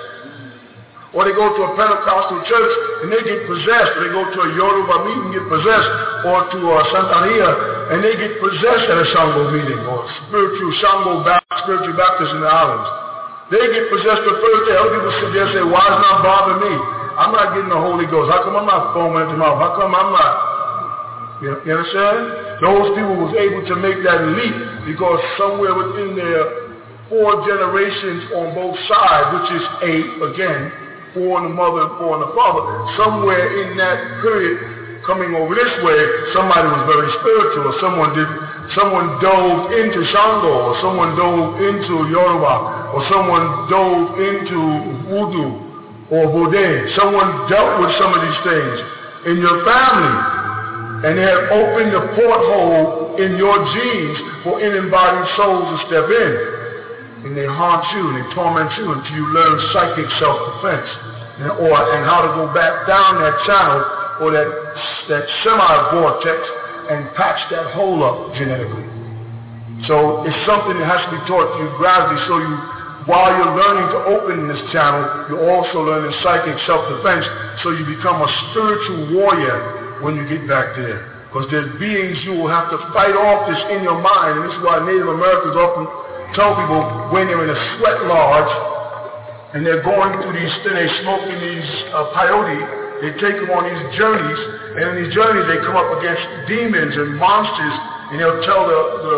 Or they go to a Pentecostal church and they get possessed. Or they go to a Yoruba meeting and get possessed. Or to a Santeria and they get possessed at a Shango meeting, or spiritual Shango Baptist, spiritual Baptist in the islands. They get possessed the first day. Other people sit there and say, why is it not bothering me? I'm not getting the Holy Ghost. How come I'm not foaming at the mouth? How come I'm not? You, you understand? Those people was able to make that leap because somewhere within their four generations on both sides, which is eight, again, four in the mother and four in the father, somewhere in that period coming over this way, somebody was very spiritual, or someone did, someone dove into Shango, or someone dove into Yoruba, or someone dove into Voodoo, or Bodé. Someone dealt with some of these things in your family, and they have opened the porthole in your genes for in-embodied souls to step in. And they haunt you and they torment you until you learn psychic self-defense, and, or, and how to go back down that channel or that, that semi-vortex and patch that hole up genetically. So it's something that has to be taught to you gradually, so you, while you're learning to open this channel, you're also learning psychic self-defense, so you become a spiritual warrior when you get back there. Because there's beings you will have to fight off this in your mind, and this is why Native Americans often tell people when they're in a sweat lodge and they're going through these, they're smoking these uh, peyote, they take them on these journeys, and in these journeys they come up against demons and monsters, and they'll tell the, the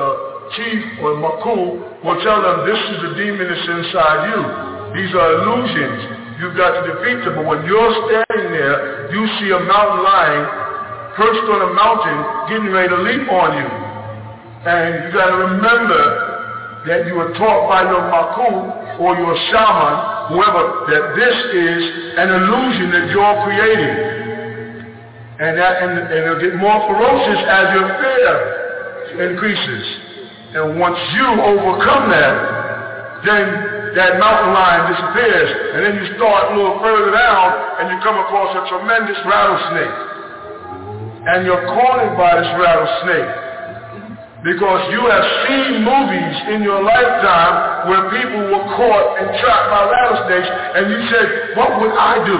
chief or Maku will tell them, this is the demon that's inside you. These are illusions. You've got to defeat them. But when you're standing there, you see a mountain lion perched on a mountain getting ready to leap on you. And you got to remember that you were taught by your Maku or your shaman, whoever, that this is an illusion that you're creating. And, that, and, and it'll get more ferocious as your fear increases. And once you overcome that, then that mountain lion disappears. And then you start a little further down and you come across a tremendous rattlesnake. And you're cornered by this rattlesnake because you have seen movies in your lifetime where people were caught and trapped by rattlesnakes, and you said, what would I do?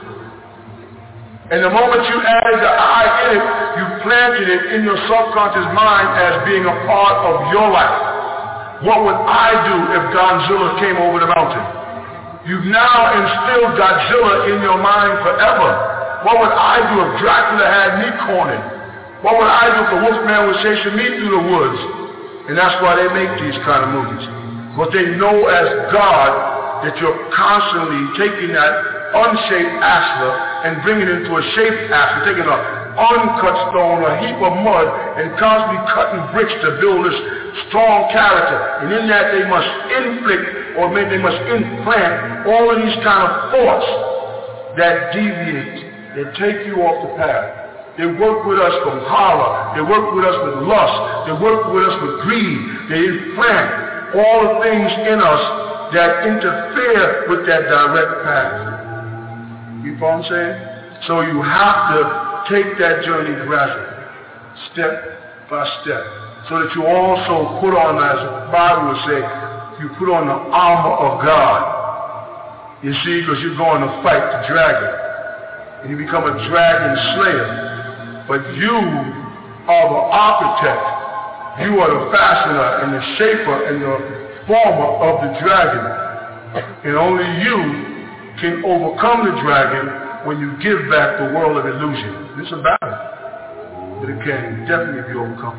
And the moment you added the I in it, you planted it in your subconscious mind as being a part of your life. What would I do if Godzilla came over the mountain? You've now instilled Godzilla in your mind forever. What would I do if Dracula had me cornered? What would I do if the Wolfman was chasing me through the woods? And that's why they make these kind of movies. But they know as God that you're constantly taking that unshaped ashlar and bringing it into a shaped ashlar, taking an uncut stone, a heap of mud, and constantly cutting bricks to build this strong character. And in that they must inflict, or maybe they must implant all of these kind of thoughts that deviate, that take you off the path. They work with us from horror. They work with us with lust. They work with us with greed. They implant all the things in us that interfere with that direct path. You know what I'm saying? So you have to take that journey gradually, step by step, so that you also put on, as the Bible would say, you put on the armor of God. You see, because you're going to fight the dragon. And you become a dragon slayer. But you are the architect. You are the fashioner and the shaper and the former of the dragon. And only you can overcome the dragon when you give back the world of illusion. It's a battle, but it can definitely be overcome.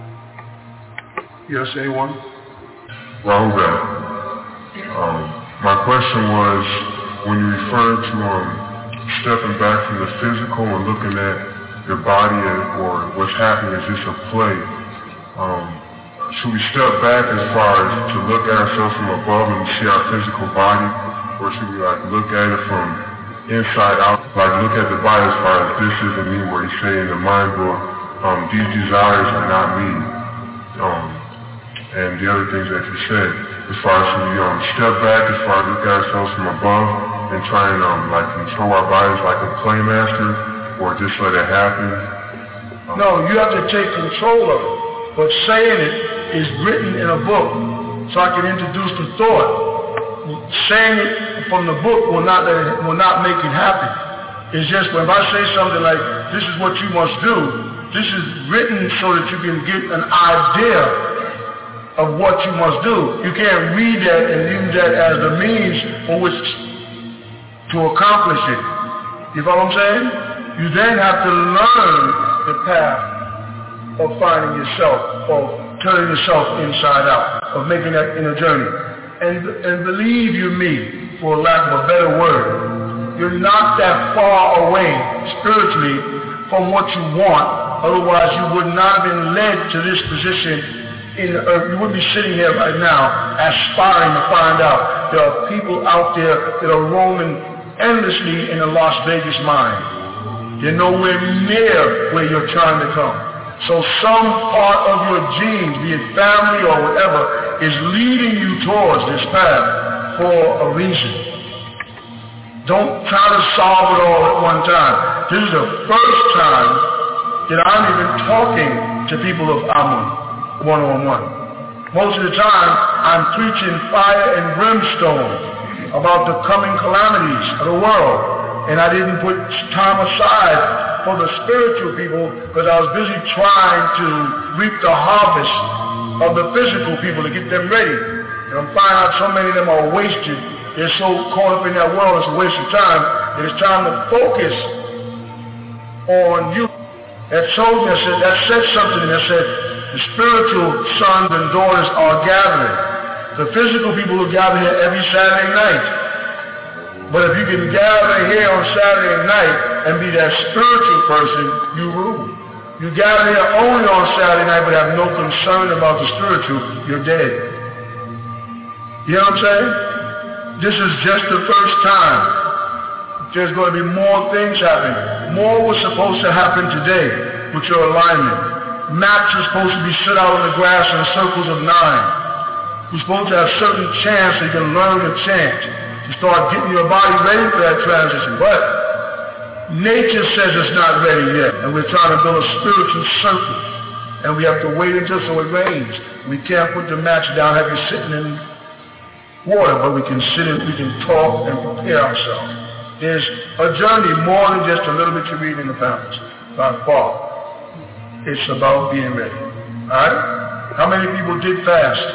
Yes, anyone? Well, that. Um, my question was, when you referred to um, stepping back from the physical and looking at your body or what's happening is just a play. Um, should we step back as far as to look at ourselves from above and see our physical body, or should we like look at it from inside out, like look at the body as far as this isn't me, where you say in the mind book, um, these desires are not me, um, and the other things that you said, as far as should we um, step back as far as look at ourselves from above and try and um, like control our bodies like a playmaster, or just let it happen? Um, no, you have to take control of it. But saying it is written in a book, so I can introduce the thought. Saying it from the book will not let it, will not make it happen. It's just when I say something like, this is what you must do, this is written so that you can get an idea of what you must do. You can't read that and use that as the means for which to accomplish it. You know what I'm saying? You then have to learn the path of finding yourself, of turning yourself inside out, of making that inner journey. And, and believe you me, for lack of a better word, you're not that far away spiritually from what you want. Otherwise, you would not have been led to this position in the earth. You wouldn't be sitting here right now aspiring to find out. There are people out there that are roaming endlessly in the Las Vegas mind. You're nowhere near where you're trying to come. So some part of your genes, be it family or whatever, is leading you towards this path for a reason. Don't try to solve it all at one time. This is the first time that I'm even talking to people of Amun one-on-one. Most of the time, I'm preaching fire and brimstone about the coming calamities of the world. And I didn't put time aside for the spiritual people because I was busy trying to reap the harvest of the physical people to get them ready. And I'm finding out so many of them are wasted. They're so caught up in that world, it's a waste of time. It is time to focus on you. That told me, I said, that said something, and I said, The spiritual sons and daughters are gathering. The physical people will gather here every Saturday night. But if you can gather here on Saturday night and be that spiritual person, you rule. You gather here only on Saturday night but have no concern about the spiritual, you're dead. You know what I'm saying? This is just the first time. There's going to be more things happening. More was supposed to happen today with your alignment. Maps are supposed to be set out on the grass in circles of nine. You're supposed to have certain chants so you can learn to chant, to start getting your body ready for that transition. But nature says it's not ready yet, and we're trying to build a spiritual circle, and we have to wait until so it rains. We can't put the match down, have you sitting in water, but we can sit and we can talk and prepare ourselves. There's a journey more than just a little bit you read in the pamphlets, by far. It's about being ready. Alright? How many people did fast?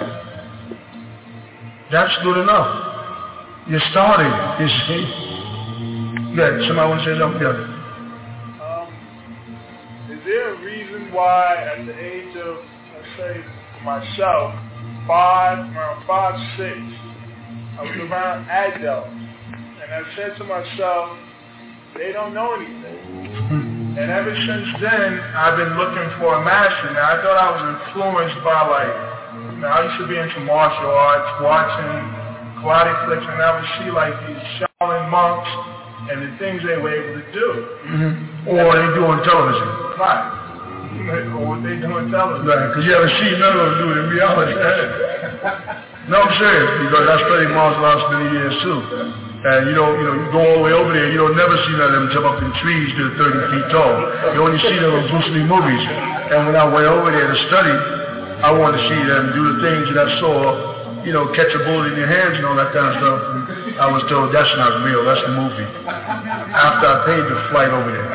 That's good enough. You're starting, you see. Yeah, somebody want to say something? Yeah. Um, is there a reason why at the age of, let's say, myself, five, around five, six, I was around adults, and I said to myself, they don't know anything. And ever since then, I've been looking for a master. Now, I thought I was influenced by, like, you know, I used to be into martial arts, watching karate flicks, and I would see, like, these Shaolin monks and the things they were able to do. Mm-hmm. Or what they do on television. Right. Or what they do on television. Right, because you haven't seen none of them do it in reality. No, I'm serious, because I studied martial arts many years, too. And you don't, you know, you go all the way over there, you don't never see none of them jump up in trees that are thirty feet tall. You only see them in Bruce Lee movies. And when I went over there to study, I wanted to see them do the things that I saw, you know, catch a bullet in your hands and all that kind of stuff. I was told that's not real, that's the movie. After I paid the flight over there.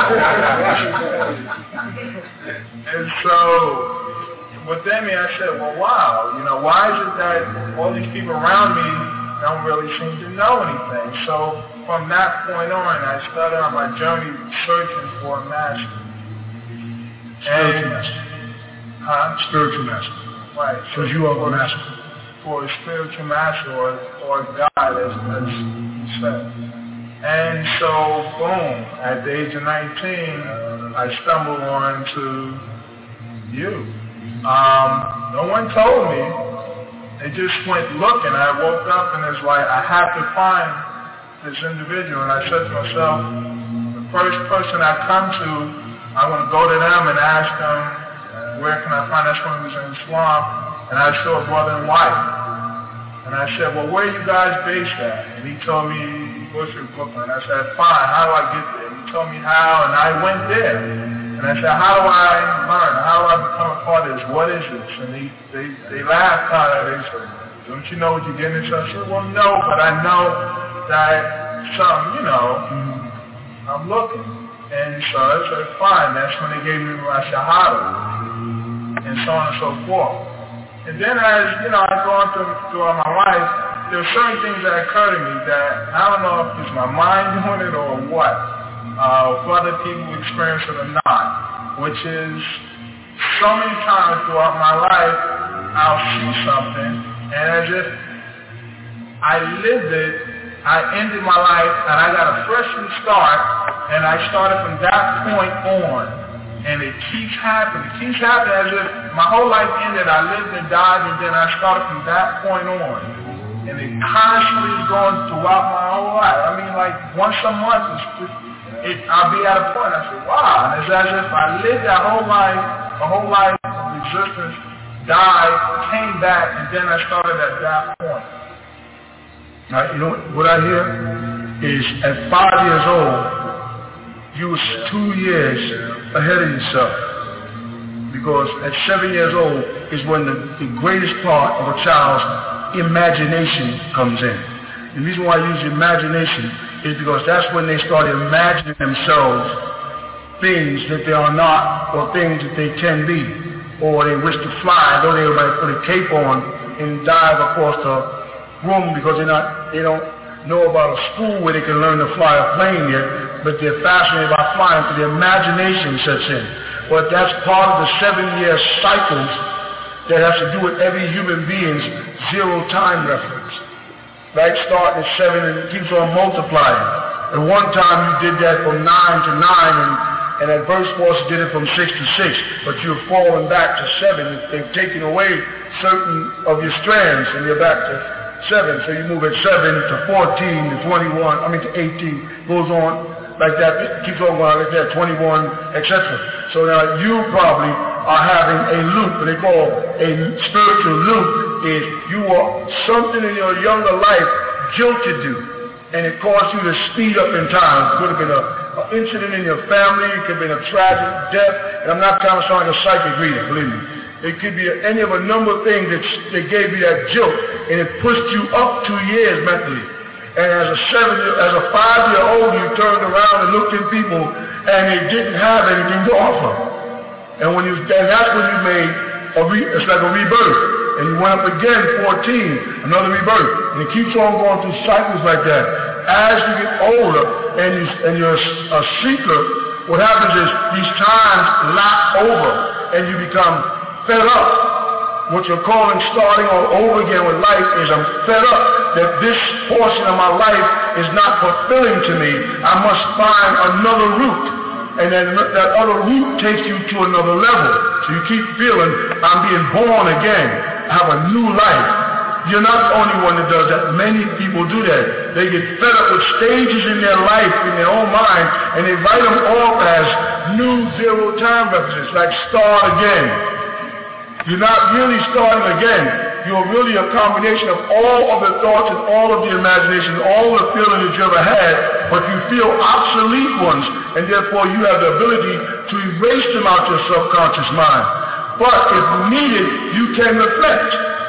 And so, within me, I said, well, wow, you know, why is it that all these people around me don't really seem to know anything? So from that point on, I started on my journey searching for a master. Spiritual master. Huh? Spiritual master. Right. Because you are a master. For a spiritual master or, or God, as, as you said. And so, boom, at the age of nineteen, I stumbled on to you. Um, no one told me. They just went looking. I woke up and it's like, I have to find this individual. And I said to myself, the first person I come to, I want to go to them and ask them, where can I find? That's when we was in Islam. And I saw a brother and wife. And I said, well, where are you guys based at? And he told me, Bushwick, Brooklyn. I said, fine, how do I get there? And he told me how, and I went there. And I said, how do I learn? How do I become a part of this? What is this? And they, they, they laughed kind of. They said, don't you know what you're getting into? I said, well, no, but I know that some, you know, I'm looking. And so I said, fine. That's when they gave me my Shahada. And so on and so forth. And then as, you know, I've gone through throughout my life, there are certain things that occur to me that I don't know if it's my mind doing it or what. Uh, if other people experience it or not. Which is, so many times throughout my life, I'll see something, and as if I lived it, I ended my life, and I got a fresh new start, and I started from that point on. And it keeps happening. It keeps happening as if my whole life ended. I lived and died, and then I started from that point on. And it constantly is going throughout my whole life. I mean, like, once a month, it's, it, I'll be at a point. I say, wow. And it's as if I lived that whole life, my whole life of existence, died, came back, and then I started at that point. Now, you know what I hear is at five years old, you was two years ahead of yourself. Because at seven years old is when the, the greatest part of a child's imagination comes in. The reason why I use imagination is because that's when they start imagining themselves things that they are not or things that they can be. Or they wish to fly, though they might put a cape on and dive across the room because they're not, they don't know about a school where they can learn to fly a plane yet, but they're fascinated by flying, so their imagination sets in. but that's part of the seven-year cycles that has to do with every human being's zero time reference. Right? Starting at seven and it keeps on multiplying. At one time you did that from nine to nine, and, and at Verse Force did it from six to six, but you're falling back to seven. They've taken away certain of your strands and you're back to seven. So you move at seven to fourteen to twenty-one, I mean to eighteen, goes on like that, it keeps on going like that, twenty-one, et cetera. So now you probably are having a loop, what they call a spiritual loop, is you are something in your younger life jilted you, and it caused you to speed up in time. It could have been a, an incident in your family, it could have been a tragic death, and I'm not trying to sound like a psychic reader, believe me. It could be any of a number of things that, that gave you that jolt, and it pushed you up two years mentally. And as a seven, as a five-year-old, you turned around and looked at people, and they didn't have anything to offer. And when you, and that's when you made a re, it's like a rebirth. And you went up again, fourteen, another rebirth. And it keeps on going through cycles like that. As you get older and, you, and you're a seeker, what happens is these times lap over, and you become fed up. What you're calling starting all over again with life is I'm fed up that this portion of my life is not fulfilling to me. I must find another route. And then that other route takes you to another level. So you keep feeling, I'm being born again. I have a new life. You're not the only one that does that. Many people do that. They get fed up with stages in their life, in their own mind, and they write them off as new zero time references, like start again. You're not really starting again. You're really a combination of all of the thoughts and all of the imagination, all the feelings that you ever had, but you feel obsolete ones, and therefore you have the ability to erase them out your subconscious mind. But if needed, you can reflect.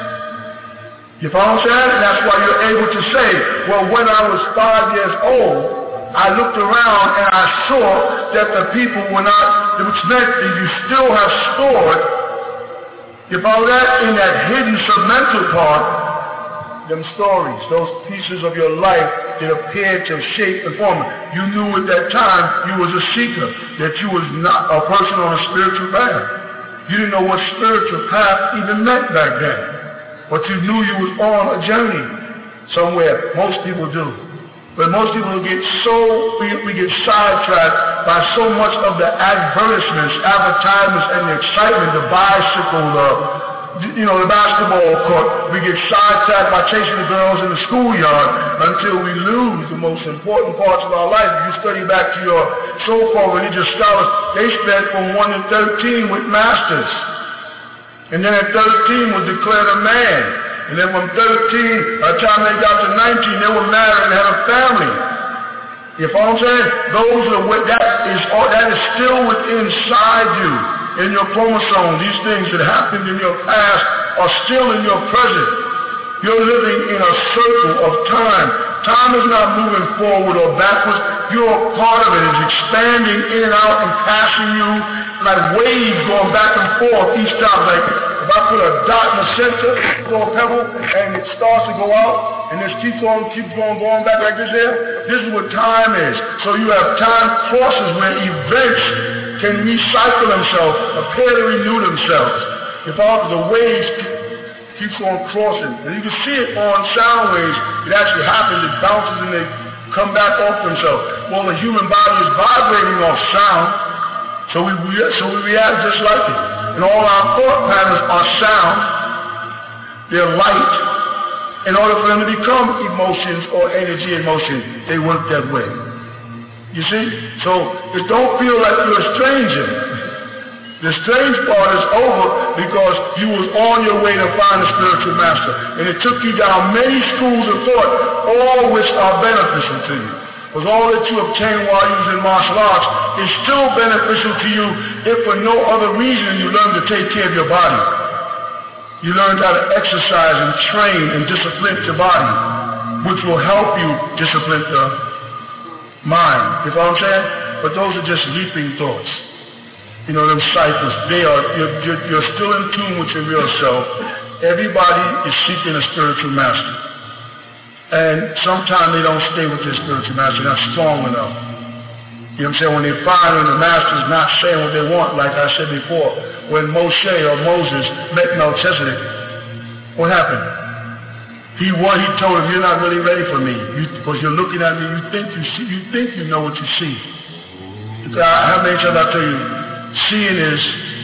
You follow what I'm saying? And that's why you're able to say, well, when I was five years old, I looked around and I saw that the people were not, which meant that you still have stored, you follow that? In that hidden submental part, them stories, those pieces of your life that appeared to shape and form. You knew at that time you was a seeker, that you was not a person on a spiritual path. You didn't know what spiritual path even meant back then. But you knew you was on a journey somewhere. Most people do. But most people get so, we, we get sidetracked by so much of the advertisements, advertisements, and the excitement, the bicycle, the, you know, the basketball court. We get sidetracked by chasing the girls in the schoolyard until we lose the most important parts of our life. If you study back to your so-called religious scholars, they spent from one to thirteen with masters. And then at thirteen was declared a man. And then from thirteen, by the time they got to nineteen, they were married and had a family. You follow what I'm saying? Those are what, that is, that is still within inside you, in your chromosome. These things that happened in your past are still in your present. You're living in a circle of time. Time is not moving forward or backwards. You're a part of it. It's expanding in and out and passing you like waves going back and forth each time. Like if I put a dot in the center, little pebble, and it starts to go out, and this keeps on, keeps going, going back like this here. This is what time is. So you have time crosses where events can recycle themselves, appear to renew themselves. If all the waves keeps on crossing, and you can see it on sound waves. It actually happens. It bounces and they come back off themselves. Well, the human body is vibrating off sound, so we so we react just like it. And all our thought patterns are sound. They're light. In order for them to become emotions or energy in motion, they work that way. You see? So it don't feel like you're a stranger. The strange part is over because you was on your way to find a spiritual master. And it took you down many schools of thought, all which are beneficial to you. Because all that you obtained while you was in martial arts is still beneficial to you if for no other reason you learned to take care of your body. You learned how to exercise and train and discipline your body, which will help you discipline the mind. You know what I'm saying? But those are just leaping thoughts. You know, them cycles, they are, you're, you're, you're still in tune with your real self. Everybody is seeking a spiritual master. And sometimes they don't stay with their spiritual master, not strong enough. You know what I'm saying? When they find when the master's not saying what they want, like I said before, when Moshe or Moses met Melchizedek, what happened? He what he told him, you're not really ready for me, you, because you're looking at me. You think you see, you think you know what you see. Uh, how many times I tell you, seeing is,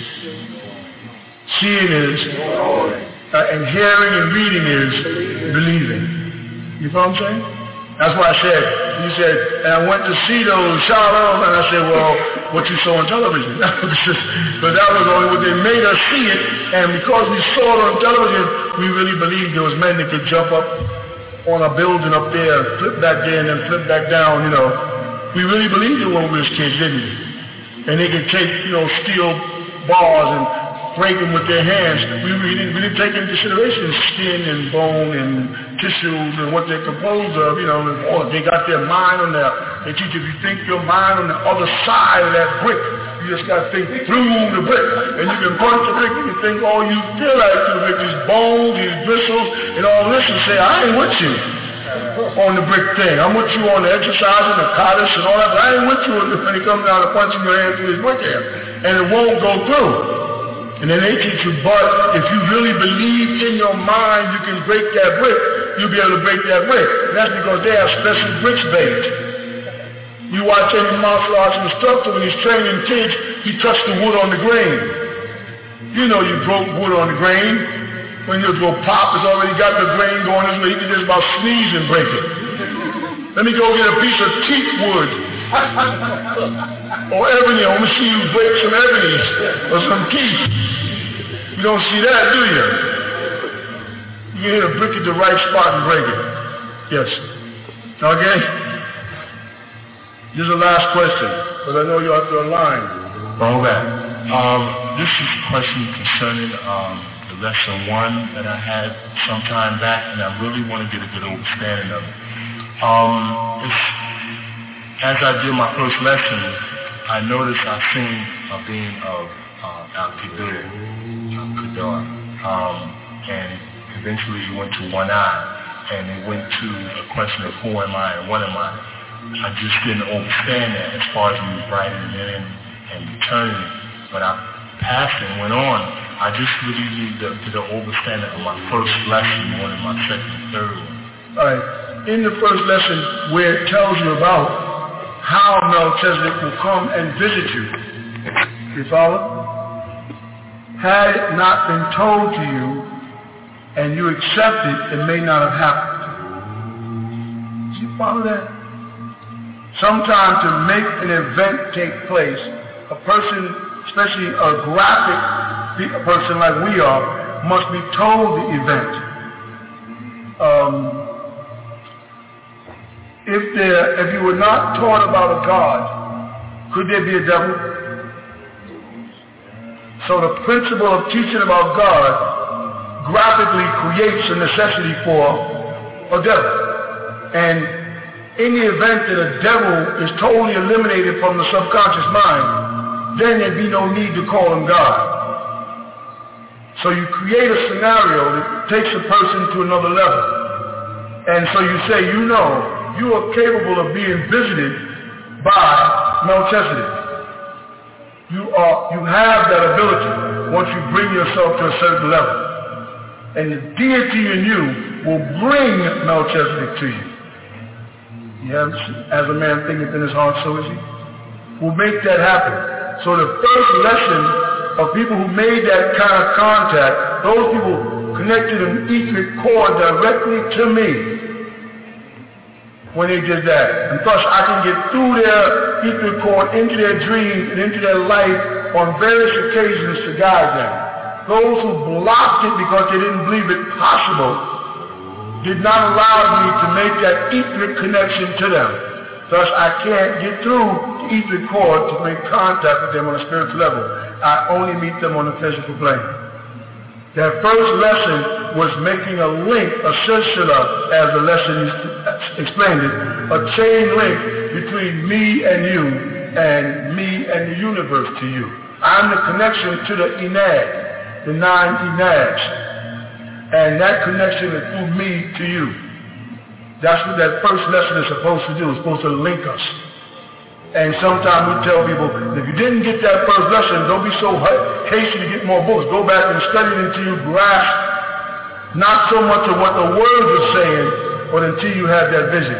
seeing is, uh, and hearing and reading is believing. You know what I'm saying? That's why I said, you said, and I went to see those Shalom, and I said, well, what you saw on television. But that was only what they made us see it, and because we saw it on television, we really believed there was men that could jump up on a building up there, and flip back there, and then flip back down, you know. We really believed it when we was kids, didn't we? And they could take, you know, steel bars and break them with their hands. We, we, didn't, we didn't take into consideration skin and bone and tissues and what they're composed of, you know. Or they got their mind on there. They teach if you think your mind on the other side of that brick, you just got to think through the brick. And you can punch the brick, you can think all you feel like to the brick, these bones, these bristles, and all this, and say, I ain't with you on the brick thing. I'm with you on the exercise and the Kaddish and all that, but I ain't with you when it comes down to punching your hand through his brick hand. And it won't go through. And then they teach you, but if you really believe in your mind you can break that brick, you'll be able to break that brick. And that's because they have special bricks baked. You watch any martial arts instructor, when he's training kids, he touched the wood on the grain. You know you broke wood on the grain. When you go pop, it's already got the grain going this way. You can just about sneeze and break it. Let me go get a piece of teak wood. Or ebony. I want to see you break some ebony or some teak. You don't see that, do you? You hit a brick at the right spot and break it. Yes. Okay? This is the last question, because I know you're out there line. All right. Um, this is a question concerning um, the lesson one that I had some time back, and I really want to get a good understanding of it. Um, it's, as I did my first lesson, I noticed I seen a being of uh, Al-Qadr, Al-Qadr, um, and eventually he went to one eye, and it went to a question of who am I and what am I. I just didn't understand that as far as me writing it in and returning it. But I passed and went on. I just really need to get the understanding of my first lesson more than my second and third one. All right. In the first lesson where it tells you about how Melchizedek will come and visit you, you follow? Had it not been told to you and you accept it, it may not have happened. Do you follow that? Sometimes to make an event take place, a person, especially a graphic person like we are, must be told the event. Um, if there, if you were not taught about a God, could there be a devil? So the principle of teaching about God graphically creates a necessity for a devil. And in the event that a devil is totally eliminated from the subconscious mind, then there'd be no need to call him God. So you create a scenario that takes a person to another level. And so you say, you know, you are capable of being visited by Melchizedek. You are, you have that ability once you bring yourself to a certain level. And the deity in you will bring Melchizedek to you. Yeah, as a man thinketh in his heart, so is he. We'll make that happen. So the first lesson of people who made that kind of contact, those people connected an etheric cord directly to me when they did that. And thus I can get through their etheric cord into their dreams and into their life on various occasions to guide them. Those who blocked it because they didn't believe it possible did not allow me to make that etheric connection to them. Thus, I can't get through the etheric cord to make contact with them on a spiritual level. I only meet them on the physical plane. That first lesson was making a link, a silsila, as the lesson explained it, a chain link between me and you, and me and the universe to you. I'm the connection to the enad, the nine enads. And that connection is through me to you. That's what that first lesson is supposed to do. It's supposed to link us. And sometimes we tell people, if you didn't get that first lesson, don't be so hasty to get more books. Go back and study it until you grasp not so much of what the words are saying, but until you have that vision.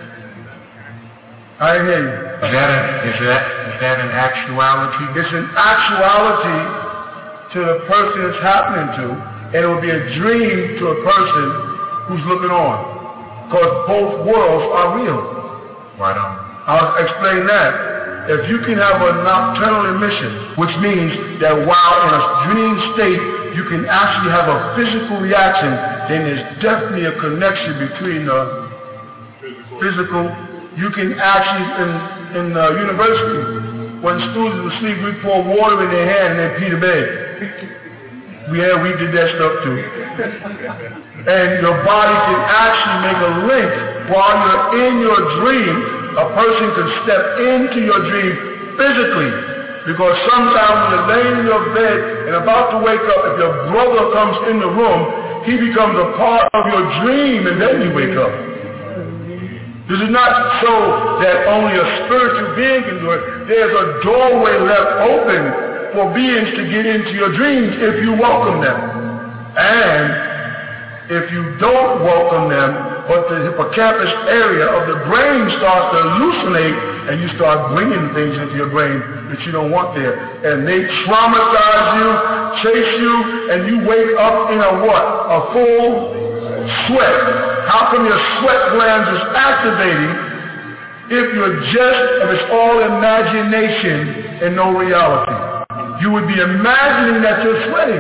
I hear you. Is that, a, is that, is that an actuality? It's an actuality to the person it's happening to, and it will be a dream to a person who's looking on. Because both worlds are real. Right on. I'll explain that. If you can have a nocturnal emission, which means that while in a dream state, you can actually have a physical reaction, then there's definitely a connection between the physical. physical. You can actually, in, in uh, university, when students would sleep, we pour water in their hand and they pee the bed. We, yeah, we did that stuff too. And your body can actually make a link while you're in your dream. A person can step into your dream physically, because sometimes when you're laying in your bed and about to wake up, if your brother comes in the room, he becomes a part of your dream and then you wake up. This is not so that only a spiritual being can do it. There's a doorway left open for beings to get into your dreams if you welcome them. And if you don't welcome them, but the hippocampus area of the brain starts to hallucinate and you start bringing things into your brain that you don't want there. And they traumatize you, chase you, and you wake up in a what? A full sweat. How come your sweat glands is activating if you're just, if it's all imagination and no reality? You would be imagining that you're sweating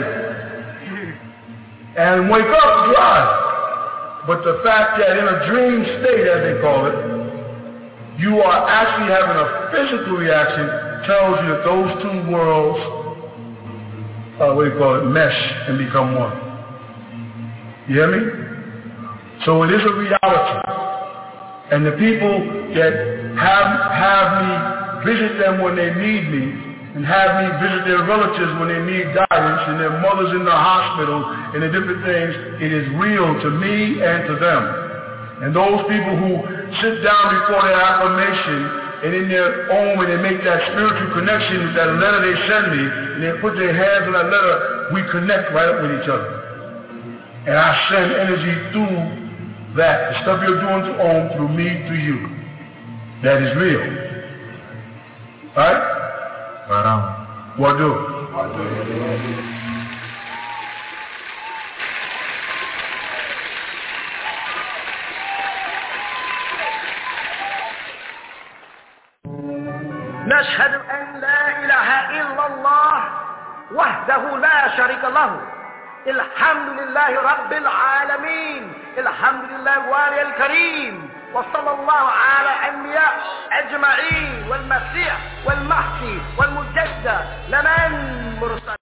and wake up dry. But the fact that in a dream state, as they call it, you are actually having a physical reaction tells you that those two worlds, uh, what do you call it, mesh and become one. You hear me? So it is a reality. And the people that have, have me visit them when they need me, and have me visit their relatives when they need guidance, and their mothers in the hospital, and the different things, it is real to me and to them. And those people who sit down before their affirmation, and in their own, when they make that spiritual connection with that letter they send me, and they put their hands on that letter, we connect right up with each other. And I send energy through that, the stuff you're doing to Om, through me, to you. That is real. Right? Right on. What do? What do? نشهد أن لا إله إلا الله وحده لا شريك له الحمد لله رب العالمين الحمد لله الوالي الكريم وصلى الله على الأنبياء أجمعين والمسيح والمهدي والمجدد لمن مرسل